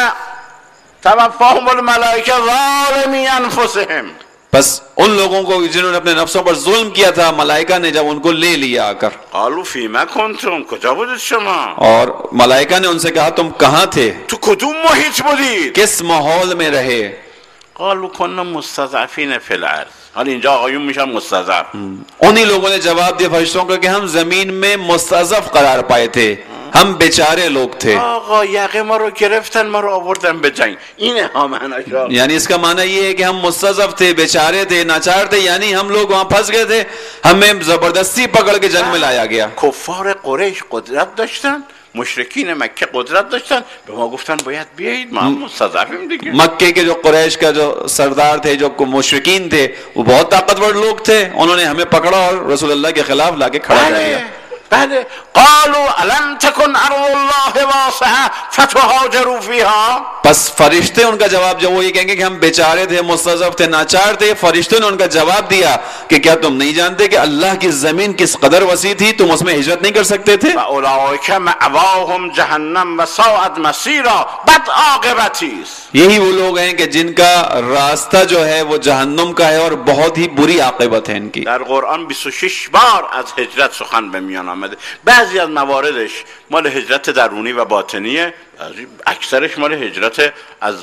توفاهم الملائکه ظالمی انفسهم. بس ان لوگوں کو جنہوں نے اپنے نفسوں پر ظلم کیا تھا، ملائکہ نے جب ان کو لے لیا آ کر، قالوا فیما کنتم، کجا بودید شما؟ اور ملائکہ نے ان سے کہا تم کہاں تھے، تو کدوم محیط بودید؟ کس ماحول میں رہے؟ قالوا كنا مستضعفین فی الارض. حالا اینجا آقایون میشن مستضعف. انہی لوگوں نے جواب دیا فرشتوں کو کہ ہم زمین میں مستضعف قرار پائے تھے، ہم بیچارے لوگ تھے. آقا یقه ما رو گرفتن، ما رو آوردن به جنگ. اینه ها معنیش. یعنی اس کا معنی یہ ہے کہ ہم مستضعف تھے، بیچارے تھے، ناچار تھے، یعنی ہم لوگ وہاں پھنس گئے تھے، ہمیں زبردستی پکڑ کے جنگ میں لایا گیا. کفار قریش قدرت داشتن، مشرکین مکه قدرت داشتن، به ما گفتن باید بیایید، ما هم مستضعفیم دیگه. مکے کے جو قریش کا جو سردار تھے، جو مشرکین تھے، وہ بہت طاقتور لوگ تھے، انہوں نے ہمیں پکڑا اور رسول اللہ کے خلاف لا کے کھڑا کر دیا. بله. قالوا الم تكن ارض الله واسعه فتهاجروا فيها. پس فرشتے ان کا جواب، جو وہ یہ کہیں گے کہ ہم بیچارے تھے، مستضعف تھے، ناچار تھے، فرشتوں نے ان کا جواب دیا کہ کیا تم نہیں جانتے کہ اللہ کی زمین کس قدر وسیع تھی، تم اس میں ہجرت نہیں کر سکتے تھے؟ اولئک مأواهم جهنم وساءت مصیرا. بد عاقبتی است. یہی وہ لوگ ہیں کہ جن کا راستہ جو ہے وہ جہنم کا ہے اور بہت ہی بری عاقبت ہے ان کی. در قرآن بیست و شش بار از هجرت سخن به میان آمده. بعضی از مواردش مال هجرت درونی و باطنیه، اکثرش مال هجرت از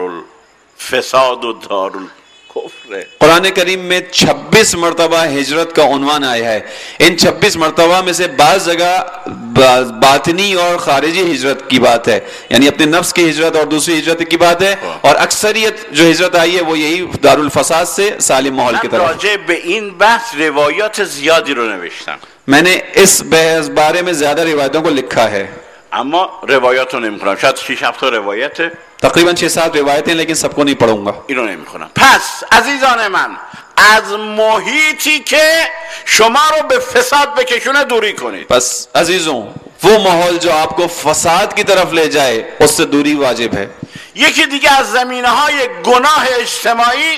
دارالفساد و دارالکفر. قرآن کریم میں چھبیس مرتبہ ہجرت کا عنوان آیا ہے. ان چھبیس مرتبہ میں سے بعض جگہ باطنی اور خارجی ہجرت کی بات ہے، یعنی اپنے نفس کی ہجرت اور دوسری ہجرت کی بات ہے، اور اکثریت جو ہجرت آئی ہے وہ یہی دارالفساد سے سالم ماحول کی طرف. راجع به این بحث روایات زیادی رو نوشتم، میں نے اس بحث بارے میں زیادہ روایتوں کو لکھا ہے، اما روایات رو نمی خونم. شاید شش هفت تا روایته، تقریباً چھ سات روایتیں، لیکن سب کو نہیں پڑھوں گا. اینو نمی خونم. پس عزیزان من، از محیطی که شما رو به فساد بکشونه دوری کنید. پس عزیزوں، وہ ماحول جو آپ کو فساد کی طرف لے جائے اس سے دوری واجب ہے. یکی دیگه از زمینه‌های گناه اجتماعی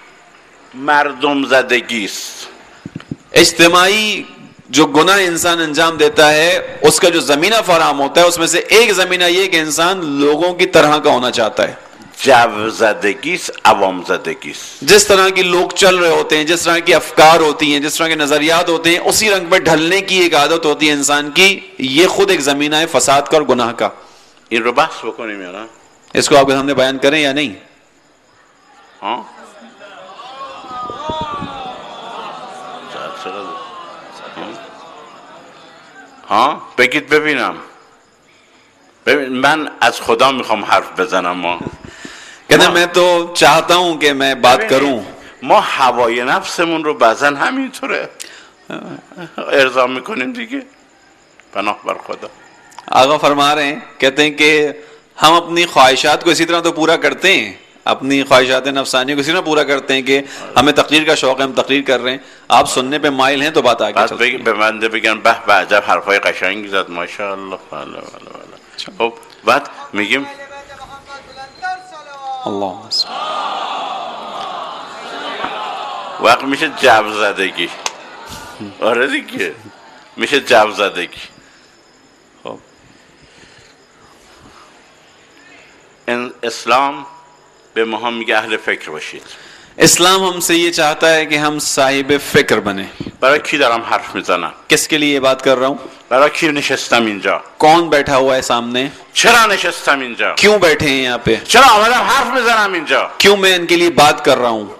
مردم زدگی است. اجتماعی جو گناہ انسان انجام دیتا ہے اس کا جو زمینہ فراہم ہوتا ہے، اس میں سے ایک زمینہ یہ کہ انسان لوگوں کی طرح کا ہونا چاہتا ہے. جو زدگی است، عوام زدگی است. جس طرح کی لوگ چل رہے ہوتے ہیں، جس طرح کی افکار ہوتی ہیں، جس طرح کے نظریات ہوتے ہیں، اسی رنگ میں ڈھلنے کی ایک عادت ہوتی ہے انسان کی. یہ خود ایک زمینہ ہے فساد کا اور گناہ کا. این رو بحث بکنیم یا نه؟ اس کو آپ کے سامنے بیان کریں یا نہیں؟ ہاں ها بگید ببینم. ببین من از خدا میخوام حرف بزنم. ما کہتے ہیں میں تو چاہتا ہوں کہ میں بات کروں. ما هوای نفسمون رو بعضا همینطوره ارضا میکنیم دیگه. پناه بر خدا. آقا فرما رہے ہیں، کہتے ہیں کہ ہم اپنی خواہشات کو اسی طرح تو پورا کرتے ہیں، اپنی خواہشات نفسانی کو اسی طرح پورا کرتے ہیں کہ ہمیں تقریر کا شوق ہے، ہم تقریر کر رہے ہیں، آپ سننے پہ مائل ہیں تو بات آگے بعد چلتی ہے. به بنده بگن به به عجب حرفای قشنگی زد ماشاءالله. بله بله بله. خب بعد میگیم اللهم صل. وقت میشه جو زدگی. آره دیگه میشه جو زدگی. خب این اسلام به ما هم میگه اهل فکر باشید. اسلام ہم سے یہ چاہتا ہے کہ ہم صاحب فکر بنیں. برای کی دارم حرف میزنم؟ کس کے لیے یہ بات کر رہا ہوں؟ برای کی نشستم اینجا؟ کون بیٹھا ہوا ہے سامنے؟ چرا نشستم اینجا؟ کیوں بیٹھے ہیں یہاں پہ؟ چرا آمدم حرف میزنم اینجا؟ کیوں میں ان کے لیے بات کر رہا ہوں؟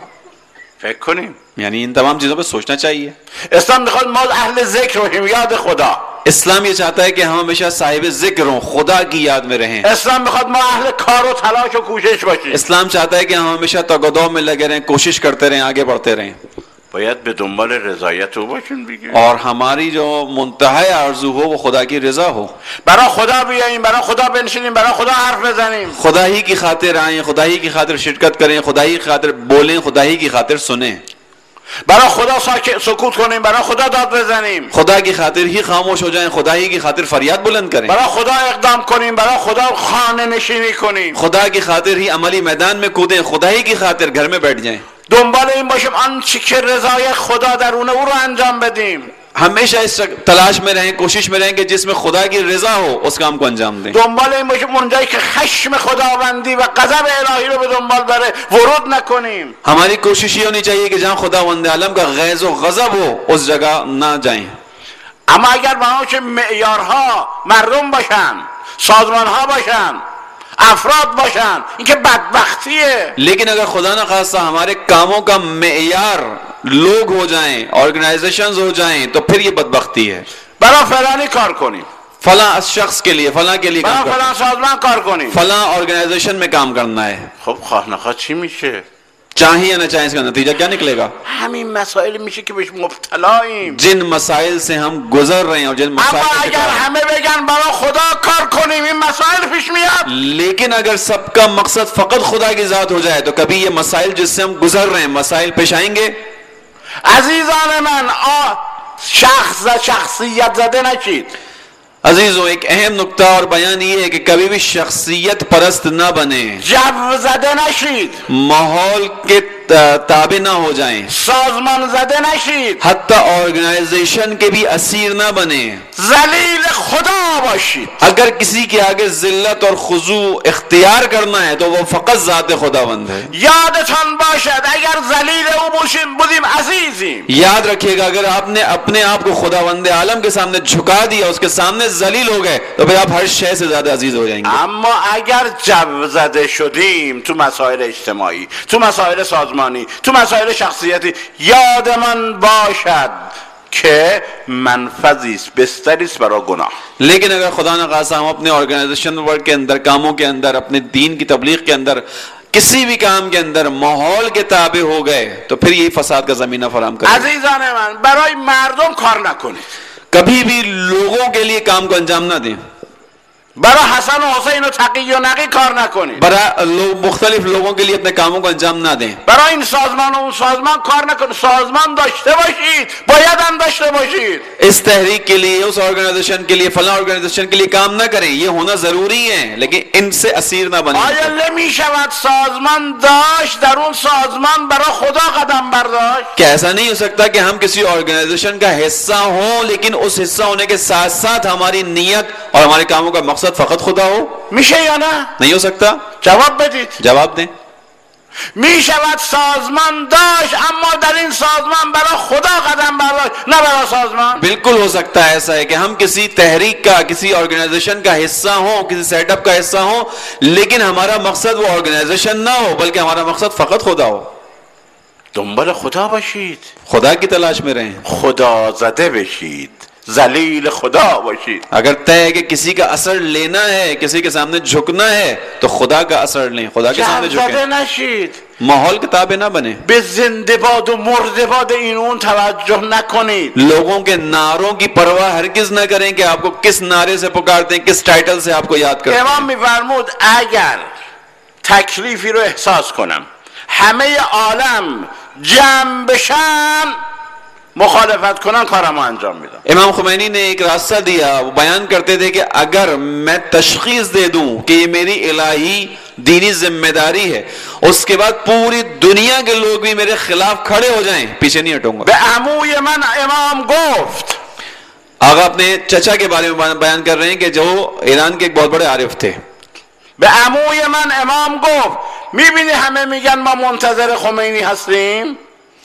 فکر کنیم. یعنی ان تمام چیزوں پہ سوچنا چاہیے. اسلام میخواد ما اهل ذکر باشیم، یاد خدا. اسلام یہ چاہتا ہے کہ ہم ہمیشہ صاحب ذکر ہوں، خدا کی یاد میں رہیں. اسلام میخواد ما اهل کار و تلاش و کوشش باشیم. اسلام چاہتا ہے کہ ہم ہمیشہ تگودو میں لگے رہیں، کوشش کرتے رہیں، آگے بڑھتے رہیں. باید به دنبال رضایت او باشیم دیگه. اور ہماری جو منتہی آرزو ہو وہ خدا کی رضا ہو. برای خدا بیاییم، برای خدا بنشینیم، برای خدا حرف بزنیم. خدا ہی کی خاطر آئیں، خدا ہی کی خاطر شرکت کریں، خدا ہی کی خاطر بولیں، خدا ہی کی خاطر سنیں. برای خدا سکوت کنیم، برای خدا داد بزنیم. خدا کی خاطر ہی خاموش ہو جائیں، خدا ہی کی خاطر فریاد بلند کریں. برای خدا اقدام کنیم، برای خدا خانه نشینی کنیم. خدا کی خاطر ہی عملی میدان میں کودیں، خدا ہی کی خاطر گھر میں بیٹھ جائیں. دنبال این باشیم آنچه که رضای خدا درونه او رو انجام بدیم. ہمیشہ اس تلاش میں رہیں، کوشش میں رہیں کہ جس میں خدا کی رضا ہو اس کام کو انجام دیں. دنبال این باشیم اونجایی که خشم خداوندی و غضب الهی رو به دنبال بره ورود نکنیم. ہماری کوشش یہ ہونی چاہیے کہ جہاں خداوند عالم کا غیظ و غضب ہو اس جگہ نہ جائیں. اما اگر وہاں چه معیارها مردم باشن، سازمانها باشن، افراد باشن، این که بدبختیه. لیکن اگر خدا نخواستہ ہمارے کاموں کا معیار لوگ ہو جائیں، آرگنائزیشنز ہو جائیں تو پھر یہ بدبختی ہے. برای فلانی کار کنیم، فلاں شخص کے لیے، فلاں کے لیے کام برای کرنا، فلان سازمان کار کنیم. فلاں آرگنائزیشن میں کام کرنا ہے. خب خواه نخواه چی میشه؟ چاہیے یا نہ چاہیں اس کا نتیجہ کیا نکلے گا؟ همین مسائل میشه که بهش مبتلاییم. جن مسائل سے ہم گزر رہے ہیں اور جن مسائل اما کا اگر شکار ہیں. همه بگن برای خدا کار کنیم این مسائل پیش میاد. لیکن اگر سب کا مقصد فقط خدا کی ذات ہو جائے تو کبھی یہ مسائل جس سے ہم گزر رہے ہیں مسائل پیش آئیں گے. عزیزان من آ شخص شخصیت زده نشید. عزیزو ایک اہم نکتہ اور بیان یہ ہے کہ کبھی بھی شخصیت پرست نہ بنے، جو زده نشید، ماحول کے تابع نہ ہو جائیں، سازمان زده نشید، حتی آرگنائزیشن کے بھی اسیر نہ بنے. ذلیل خدا باشید. اگر کسی کے آگے ذلت اور خضوع اختیار کرنا ہے تو وہ فقط ذات خداوند ہے. یادتان باشد اگر ذلیل او باشیم بودیم عزیزیم. یاد رکھیے گا اگر آپ نے اپنے آپ کو خداوند عالم کے سامنے جھکا دیا، اس کے سامنے ذلیل ہو گئے تو پھر آپ ہر شے سے زیادہ عزیز ہو جائیں گے. اما اگر جو زده شدیم تو مسائل اجتماعی، تو مسائل سازمانی، تو مسائل شخصیتی، یاد من باشد که منفذی است، بستری است برای گناه. لیکن اگر خدا نخواستہ ہم اپنے آرگنائزیشن ورک کے اندر، کاموں کے اندر، اپنے دین کی تبلیغ کے اندر، کسی بھی کام کے اندر ماحول کے تابع ہو گئے تو پھر یہ فساد کا زمینہ فراہم کرے. عزیزان من برای مردم کار نکنید. کبھی بھی لوگوں کے لیے کام کو انجام نہ دیں. برای حسن و حسین و تقی و نقی کار نکنید. برای لوگ مختلف لوگوں کے لیے اپنے کاموں کو انجام نہ دیں. برای این سازمان و اون سازمان کار نکنید. سازمان داشته باشید، باید هم داشته باشید. اس تحریک کے لیے، اس آرگنائزیشن کے لیے، فلاں آرگنائزیشن کے لیے کام نہ کریں، یہ ہونا ضروری ہے، لیکن ان سے اسیر نہ بنیں. آیا نمی شود سازمان داشت در اون سازمان برای خدا قدم برداشت؟ کیا ایسا نہیں ہو سکتا کہ ہم کسی آرگنائزیشن کا حصہ ہوں لیکن اس حصہ ہونے کے ساتھ ساتھ ہماری نیت اور ہمارے کاموں کا مقصد فقط خدا ہو؟ میشه یا نه؟ نہیں ہو سکتا. جواب بدید. جواب دیں. می شود سازمان داشت اما در این سازمان برای خدا قدم برداشت نه برای سازمان. بالکل ہو سکتا ہے ایسا ہے کہ ہم کسی تحریک کا، کسی آرگنائزیشن کا حصہ ہوں، کسی سیٹ اپ کا حصہ ہوں لیکن ہمارا مقصد وہ آرگنائزیشن نہ ہو بلکہ ہمارا مقصد فقط خدا ہو. دنبال خدا باشید، خدا کی تلاش میں رہیں، خدا زده بشید، ذلیل خدا باشید. اگر طے ہے کہ کسی کا اثر لینا ہے، کسی کے سامنے جھکنا ہے تو خدا کا اثر لیں، خدا کے سامنے جو زده جھکیں، نشید. ماحول کے تابع نہ بنے. به زنده باد و مرده باد این اون توجه نکنید. لوگوں کے نعروں کی پرواہ ہرگز نہ کریں کہ آپ کو کس نعرے سے پکارتے ہیں، کس ٹائٹل سے آپ کو یاد کرتے ہیں. امام میفرمود اگر تکلیفی رو احساس کنم همه عالم جمع بشن مخالفت کنن کارمو انجام میدم. امام خمینی نے ایک راستہ دیا، وہ بیان کرتے تھے کہ اگر میں تشخیص دے دوں کہ یہ میری الہی دینی ذمہ داری ہے اس کے بعد پوری دنیا کے لوگ بھی میرے خلاف کھڑے ہو جائیں پیچھے نہیں ہٹوں گا. به عموی من امام گفت. آقا اپنے چچا کے بارے میں بیان کر رہے ہیں کہ جو ایران کے ایک بہت بڑے عارف تھے. به عموی من امام گفت میبینی همه میگن ما منتظر خمینی هستیم.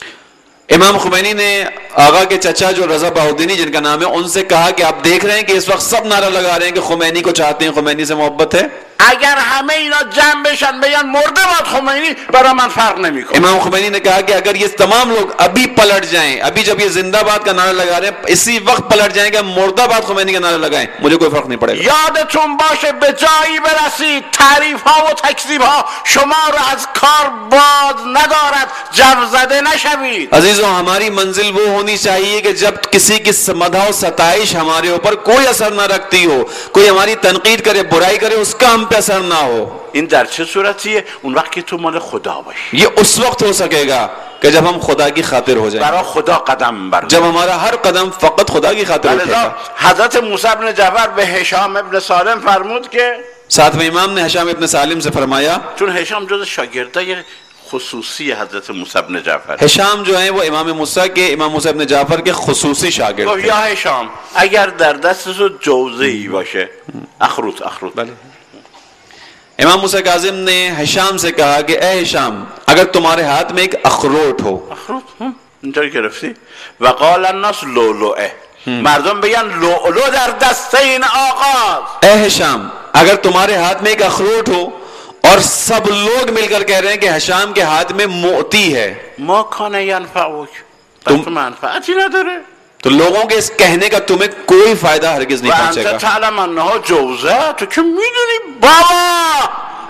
امام خمینی نے آقا کے چچا جو رضا بہاؤدینی جن کا نام ہے ان سے کہا کہ آپ دیکھ رہے ہیں کہ اس وقت سب نعرہ لگا رہے ہیں کہ خمینی کو چاہتے ہیں، خمینی سے محبت ہے. اگر همه اینا جمع بشن بگن مرده باد خمینی برای من فرق نمیکنه. امام خمینی نے کہا کہ اگر یہ تمام لوگ ابھی پلٹ جائیں, ابھی جب یہ زندہ باد کا نعرہ لگا رہے ہیں, اسی وقت پلٹ جائیں کہ مردہ باد خمینی کا نعرہ لگائیں, مجھے کوئی فرق نہیں پڑے گا. یادتون باشه به جایی برسید تعریف ها و تکذیب ها شما رو از کار باز ندارد, جو زده نشوید. عزیزوں, ہماری منزل وہ ہونی چاہیے کہ جب کسی کی مدح و ستائش ہمارے اوپر کوئی اثر نہ رکھتی ہو, کوئی ہماری تنقید کرے, برائی کرے, اس کا ہم پہ اثر نہ ہو. این در چه صورتیه؟ اون وقت که تو مال خدا باشی. یہ اس وقت ہو سکے گا کہ جب ہم خدا کی خاطر ہو جائیں, برای خدا قدم بر, جب ہمارا ہر قدم فقط خدا کی خاطر اٹھے گا. حضرت موسی بن جعفر به هشام ابن سالم فرمود که ساتویں امام نے ہشام ابن سالم سے فرمایا, چون هشام جز شاگردای خصوصی حضرت موسی بن جعفر, ہشام جو ہیں وہ امام موسی کے امام موسی بن جعفر کے خصوصی شاگرد تھے. یا هشام اگر در دست تو جوزه ای باشه, اخروت اخروت بله. امام موسی کاظم نے ہشام سے کہا کہ اے ہشام, اگر تمہارے ہاتھ میں ایک اخروٹ ہو. اخروت اینطوری گرفتی. و قال الناس لؤلؤه, مردم بگن لؤلؤ در دست این آقاست. اے ہشام, اگر تمہارے ہاتھ میں ایک اخروٹ ہو اور سب لوگ مل کر کہہ رہے ہیں کہ ہشام کے ہاتھ میں موتی ہے, ما کان ینفعک, تم منفعتی نداره, تو لوگوں کے اس کہنے کا تمہیں کوئی فائدہ ہرگز نہیں پہنچے و انت گا. تعلم انها جوزه, تو که میدونی بابا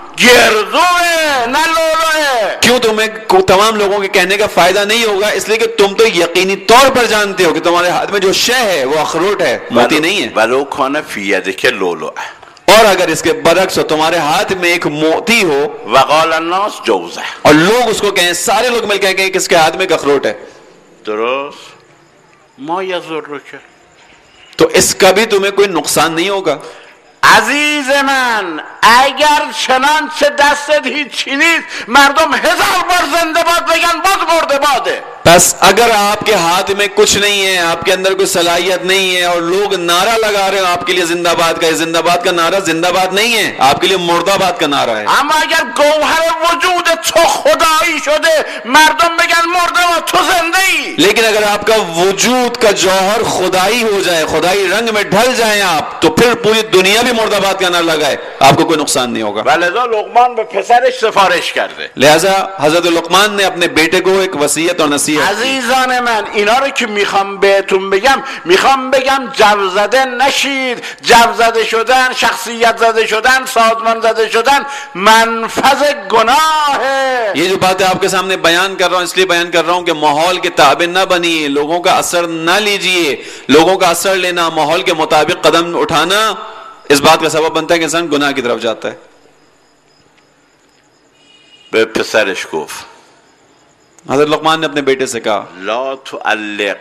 گردوه نه لؤلؤه. کیوں تمہیں تمام لوگوں کے کہنے کا فائدہ نہیں ہوگا؟ اس لیے کہ تم تو یقینی طور پر جانتے ہو کہ تمہارے ہاتھ میں جو شے ہے وہ اخروٹ ہے, موتی نہیں ہے. ولو کان فی یدک لؤلؤه, اور اگر اس کے برعکس ہو, تمہارے ہاتھ میں ایک موتی ہو وقال الناس جوزه, اور لوگ اس کو کہیں, سارے لوگ مل کے کہیں کہ اس کے ہاتھ میں ایک اخروٹ ہے, درست, ما یضرک, تو اس کا بھی تمہیں کوئی نقصان نہیں ہوگا. عزیز من اگر چنانچه دستت هیچی نیست مردم هزار بار زنده باد بگن باز مرده باده. بس اگر آپ کے ہاتھ میں کچھ نہیں ہے, آپ کے اندر کوئی صلاحیت نہیں ہے, اور لوگ نعرہ لگا رہے ہیں آپ کے لیے زندہ باد کا, یہ زندہ باد کا نعرہ زندہ باد نہیں ہے, آپ کے لیے مردہ باد کا نعرہ ہے. اما اگر گوهر وجود تو خدایی شده مردم بگن مرده باد تو زنده ای. لیکن اگر آپ کا وجود کا جوہر خدائی ہو جائے, خدائی رنگ میں ڈھل جائیں آپ, تو پھر پوری دنیا بھی مردہ باد کا نعرہ لگائے, آپ کو کوئی نقصان نہیں ہوگا. ولذا لقمان به پسرش سفارش کرده. لہذا حضرت لقمان نے اپنے بیٹے کو ایک وصیت اور نصیحت. عزیزان من اینا رو که میخوام بهتون بگم, میخوام بگم جو زده نشید. جو زده شدن, شخصیت زده شدن, سازمان زده شدن منفذ گناهه. یہ جو باتیں آپ کے سامنے بیان کر رہا ہوں اس لیے بیان کر رہا ہوں کہ ماحول کے تابع نہ بنیے, لوگوں کا اثر نہ لیجئے. لوگوں کا اثر لینا, ماحول کے مطابق قدم اٹھانا, اس بات کا سبب بنتا ہے کہ انسان گناہ کی طرف جاتا ہے. به پسرش گفت, حضرت لقمان نے اپنے بیٹے سے کہا, لا تعلق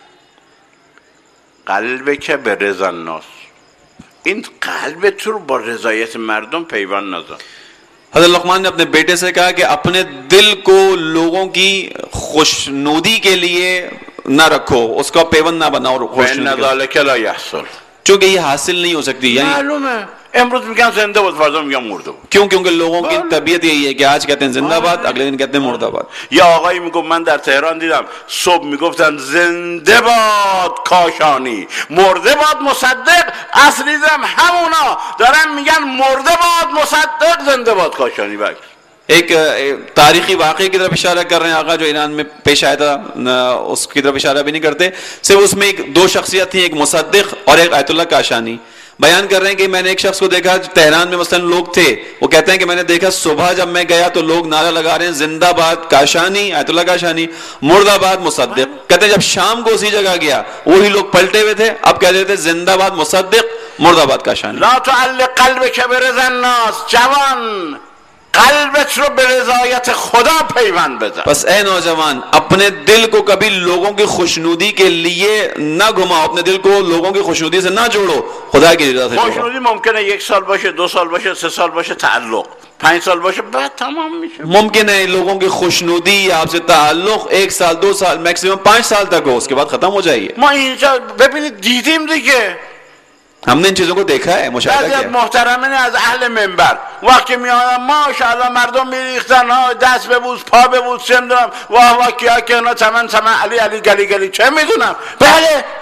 قلبک به رضا الناس, این قلب تو رو با رضایت مردم پیوند نزن. حضرت لقمان نے اپنے بیٹے سے کہا کہ اپنے دل کو لوگوں کی خوشنودی کے لیے نہ رکھو, اس کا پیوند نہ بناؤ خوشنودی فإن ذلک لا یحصل, چونکہ یہ حاصل نہیں ہو سکتی. یعنی معلومه امروز میگن زنده باد, فردا میگن مرده باد. کیوں؟ کیونکہ لوگوں کی طبیعت یہی ہے کہ آج کہتے ہیں زندہ باد, اگلے دن کہتے ہیں مردہ باد. یا آقایی میگفت من در تهران دیدم صبح میگفتن زنده باد کاشانی, مرده باد مصدق, اصل دیدم همونا دارن میگن مرده باد مصدق, زنده باد کاشانی. بک ایک تاریخی واقعے کی طرف اشارہ کر رہے ہیں آقا جو ایران میں پیش آیا تھا, اس کی طرف اشارہ بھی نہیں کرتے. صرف اس میں ایک دو شخصیت تھیں, ایک مصدق اور ایک آیت اللہ کاشانی. بیان کر رہے ہیں کہ میں نے ایک شخص کو دیکھا تہران میں مثلا لوگ تھے, وہ کہتے ہیں کہ میں نے دیکھا صبح جب میں گیا تو لوگ نعرہ لگا رہے ہیں زندہ باد کاشانی, آیت اللہ کاشانی, مردہ باد مصدق. کہتے ہیں جب شام کو اسی جگہ گیا وہی لوگ پلٹے ہوئے تھے, اب کہہ رہے تھے زندہ باد مصدق, مردہ باد کاشانی. لا تعلق قلبک برضا الناس, جوان قلبت رو به رضایت خدا پیوند بزن. بس اے نوجوان, اپنے دل کو کبھی لوگوں کی خوشنودی کے لیے نہ گھماؤ, اپنے دل کو لوگوں کی خوشنودی سے نہ جوڑو, خدا کی رضا سے جوڑو. خوشنودی ممکنه یک سال باشه, دو سال باشه, سه سال باشه تعلق, پنج سال باشه, بعد تمام میشه. ممکن ہے لوگوں کی خوشنودی یا آپ سے تعلق ایک سال دو سال میکسیمم پانچ سال تک ہو, اس کے بعد ختم ہو جائے. ما اینجا ببینید دیدیم دیگه, ہم نے ان چیزوں کو دیکھا ہے, مشاہدہ بعضی کیا. از محترمین از اهل منبر وقتی میآمدن ماشاءالله مردم میریختن, ها دست ببوس پا ببوس, چه میدونم واه واه کیا که اینا چمن چمن علی علی گلی گلی, چه میدونم. بله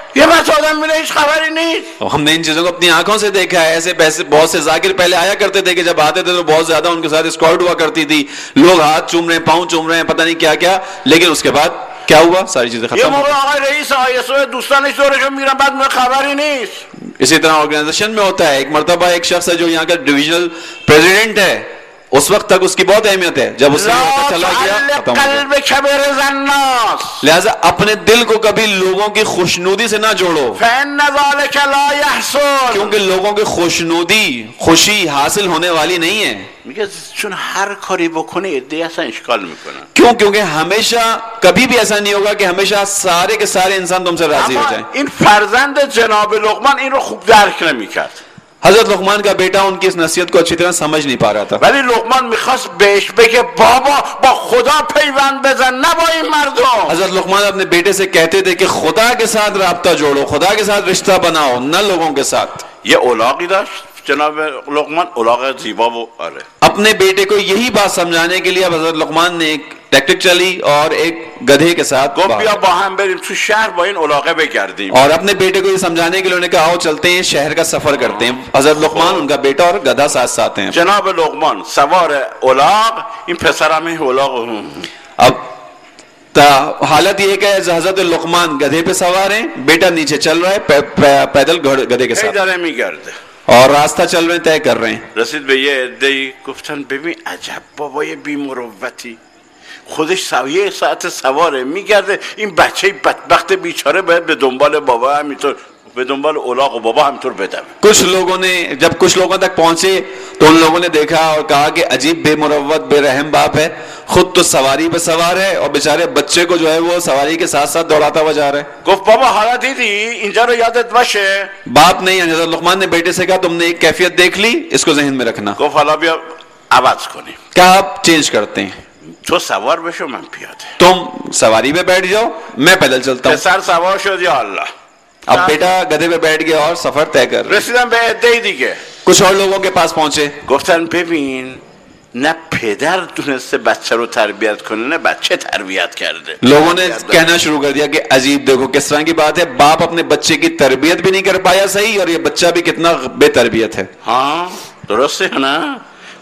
یه بچه آدم میره هیچ خبری نیست. ہم نے ان چیزوں کو اپنی آنکھوں سے دیکھا ہے. ایسے پیسے بہت سے ذاکر پہلے آیا کرتے تھے کہ جب آتے تھے تو بہت زیادہ ان کے ساتھ اسکارٹ ہوا کرتی تھی, لوگ ہاتھ چوم رہے ہیں, پاؤں چوم رہے ہیں, پتہ نہیں کیا کیا, لیکن اس کے بعد کیا ہوا, ساری چیزیں یه ختم. موقع آقای رئیس آی اس او دوستانش دورشون میرن بعد میگه خبری نیست. اسی طرح آرگنائزیشن میں ہوتا ہے. ایک مرتبہ ایک شخص ہے جو یہاں کا ڈویژنل پریزیڈنٹ ہے, اس وقت تک اس کی بہت اہمیت ہے, جب اس سے پتہ چلا گیا ختم ہو گیا. قلبك برضا الناس, لہذا اپنے دل کو کبھی لوگوں کی خوشنودی سے نہ جوڑو, فإن ذلك لا يحصل, کیونکہ لوگوں کی خوشنودی خوشی حاصل ہونے والی نہیں ہے. میگه چون هر کاری بکنه عده‌ای اصلا اشکال میکنن. کیوں؟ کیونکہ ہمیشہ کبھی بھی ایسا نہیں ہوگا کہ ہمیشہ سارے کے سارے انسان تم سے راضی ہو جائیں. این فرزند جناب لقمان این رو خوب درک نمیکرد. حضرت لقمان کا بیٹا ان کی اس نصیحت کو اچھی طرح سمجھ نہیں پا رہا تھا. ولی لقمان میخواست بهش بگه بابا با خدا پیوند بزن نه با این مردم. حضرت لقمان اپنے بیٹے سے کہتے تھے کہ خدا کے ساتھ رابطہ جوڑو, خدا کے ساتھ رشتہ بناؤ, نہ لوگوں کے ساتھ. یه الاغی داشت جناب لقمان, الاغ زیبا و آره. اپنے بیٹے کو یہی بات سمجھانے کے لیے اب حضرت لقمان نے ایک ٹیکٹک چلی اور ایک گدھے کے ساتھ گفت بیا با هم بریم تو شهر با این الاغه بگردیم. اور اپنے بیٹے کو یہ سمجھانے کے لیے انہوں نے کہا آؤ چلتے ہیں شہر کا سفر کرتے ہیں. حضرت لقمان ان کا بیٹا اور گدھا ساتھ ساتھ ہیں. جناب لقمان سوار الاغ, این پسرم الاغ. اب حالت یہ ہے کہ حضرت لقمان گدھے پہ سوار ہیں, بیٹا نیچے چل رہا ہے پیدل گدھے کے ساتھ, داره میگرده اور راستہ چل رہے ہیں, طے کر رہے ہیں. رسید به یه عده‌ای گفتن ببین عجب بابای بی‌مروتی, خودش سویه ساعت سواره میگرده, این بچه بدبخت بیچاره باید به دنبال بابا همینطور به دنبال الاغ و بابا همینطور بدوه. کچھ لوگوں نے جب کچھ لوگوں تک پہنچے تو ان لوگوں نے دیکھا اور کہا کہ عجیب بے مروت بے رحم باپ ہے, خود تو سواری پہ سوار ہے اور بیچارے بچے کو جو ہے وہ سواری کے ساتھ ساتھ دوڑاتا ہوا جا رہا ہے. گفت بابا حالا دیدی اینجا رو یادت باشه. باپ نے حضرت لقمان نے بیٹے سے کہا تم نے ایک کیفیت دیکھ لی, اس کو ذہن میں رکھنا. گفت حالا بیا عوض کنیم. کہا آپ چینج کرتے ہیں, تو سوار بشو من پیاده, تم سواری پہ بیٹھ جاؤ میں پیدل چلتا ہوں. پسر سوار شد یا اللہ. اب بیٹا گدھے پہ بیٹھ گیا اور سفر طے کر رہے. رسیدن به عده‌ای دیگه, کچھ اور لوگوں کے پاس پہنچے, گفتن ببین نه پدر تونسته بچه رو تربیت کنه نه بچه تربیت کرده. لوگوں نے کہنا شروع کر دیا کہ عجیب دیکھو کس طرح کی بات ہے, باپ اپنے بچے کی تربیت بھی نہیں کر پایا صحیح, اور یہ بچہ بھی کتنا بے تربیت ہے. ہاں درسته نه.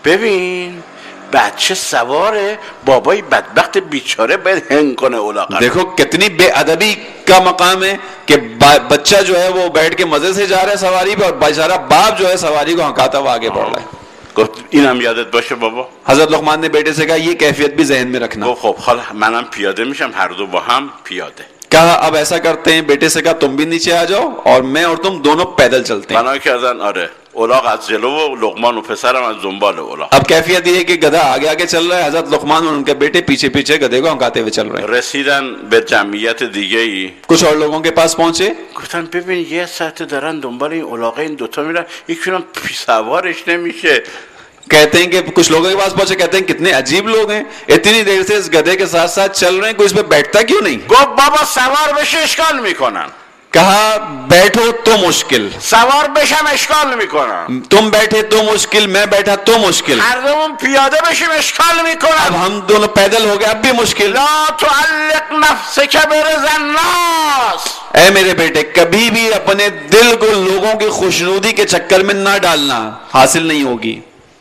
ببین بچه سواره, بابای بدبخت بیچاره باید هنگ کنه الاغ. دیکھو کتنی بے ادبی کا مقام ہے کہ بچہ جو ہے وہ بیٹھ کے مزے سے جا رہا ہے سواری پہ, اور بیچارہ باپ جو ہے سواری کو ہنکاتا ہوا آگے بڑھ رہا ہے. گفت اینم یادت باشه بابا. حضرت لقمان نے بیٹے سے کہا یہ کیفیت بھی ذہن میں رکھنا. گفت خب حالا منم پیاده میشم, هر دو با هم پیاده. کہا اب ایسا کرتے ہیں, بیٹے سے کہا تم بھی نیچے آ جاؤ اور میں اور تم دونوں پیدل چلتے ہیں. بنا کردن آره, الاغ از جلو و لقمان و پسرم از دنبال الاغ. اب کیفیت یہ ہے کہ گدھا آگے آگے چل رہا ہے, حضرت لقمان اور ان کے بیٹے پیچھے پیچھے گدھے کو ہنکاتے ہوئے چل رہے ہیں. رسیدن به جمعیت دیگه ای, کچھ اور لوگوں کے پاس پہنچے, گفتن ببین یه ساعت دارن دنبال این الاغ, این دوتا میرن, یکیشون سوارش نمیشه. کہتے ہیں کہ کچھ لوگوں کے پاس پہنچے, کہتے ہیں کتنے عجیب لوگ ہیں, اتنی دیر سے اس گدھے کے ساتھ ساتھ چل رہے ہیں, کوئی اس پہ بیٹھتا کیوں نہیں. گفت بابا سوار بشه اشکال میکنن. کہا بیٹھو تو مشکل, سوار بشم اشکال میکنن. تم بیٹھے تو مشکل, میں بیٹھا تو مشکل, هر دومون پیاده بشیم اشکال میکنن. اب ہم دونوں پیدل ہو گئے اب بھی مشکل. لا تعلق نفسك برضا الناس. اے میرے بیٹے کبھی بھی اپنے دل کو لوگوں کی خوشنودی کے چکر میں نہ ڈالنا, حاصل نہیں ہوگی.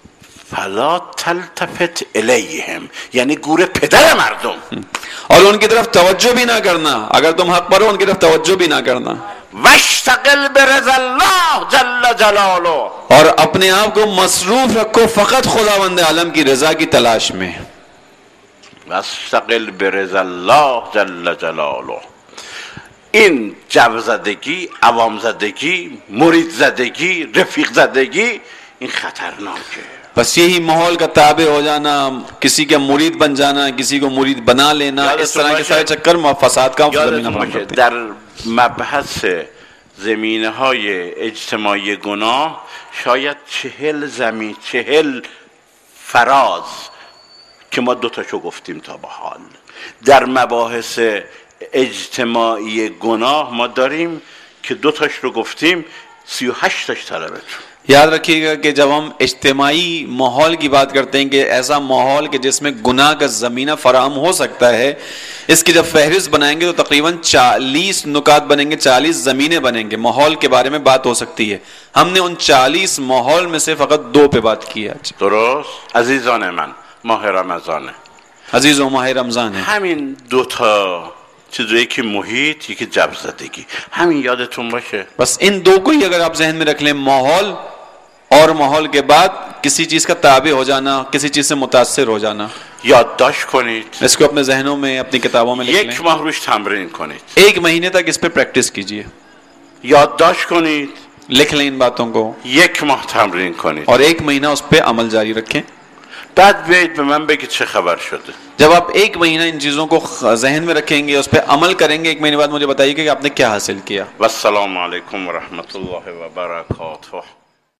فلا تلتفت الیہم, یعنی گور پدر مردم, اور ان کی طرف توجہ بھی نہ کرنا, اگر تم حق پر ہو ان کی طرف توجہ بھی نہ کرنا. واشتغل برضا اللہ جل جلالہ, اور اپنے آپ کو مصروف رکھو فقط خداوند عالم کی رضا کی تلاش میں. واشتغل برضا اللہ جل جلالہ. این جو زدگی, عوام زدگی, مرید زدگی, رفیق زدگی, این خطرناکه. بس یہی ماحول کا تابع ہو جانا, کسی کا مرید بن جانا, کسی کو مرید بنا لینا, اس طرح کے سارے چکر فساد کا زمینہ فراہم کرتے ہیں. در مبحث زمینه های اجتماعی گناه شاید چهل زمین چهل فراز که ما دوتاشو گفتیم تا به حال. در مباحث اجتماعی گناه ما داریم که دوتاش رو گفتیم, سی و هشتاش طلبتون. یاد رکھیے گا کہ جب ہم اجتماعی ماحول کی بات کرتے ہیں کہ ایسا ماحول کہ جس میں گناہ کا زمینہ فراہم ہو سکتا ہے، اس کی جب فہرست بنائیں گے تو تقریباً چالیس نکات بنیں گے، چالیس زمینیں بنیں گے، ماحول کے بارے میں بات ہو سکتی ہے. ہم نے ان چالیس ماحول میں سے فقط دو پہ بات کی ہے. درست. عزیزان من، ماه رمضانه. عزیز و ماہ رمضان ہے. همین دوتا چیز، یکی محیط یکی جب زدگی، همین یادتون باشه. بس ان دو کو ہی اگر آپ ذہن میں رکھ لیں، ماحول اور ماحول کے بعد کسی چیز کا تابع ہو جانا، کسی چیز سے متاثر ہو جانا. یادداشت کنید. اس کو اپنے ذہنوں میں، اپنی کتابوں میں لکھ لیں. یک ماه روش تمرین کنید. ایک مہینے تک اس پہ پریکٹس کیجئے. یادداشت کنید. لکھ لیں ان باتوں کو. یک ماه تمرین کنید. اور ایک مہینہ اس پہ عمل جاری رکھیں. بعد بیایید به من بگید چه خبر شده. جب آپ ایک مہینہ ان چیزوں کو ذہن میں رکھیں گے، اس پہ عمل کریں گے، ایک مہینے بعد مجھے بتائیے کہ آپ نے کیا حاصل کیا. والسلام علیکم ورحمۃ اللہ وبرکاتہ.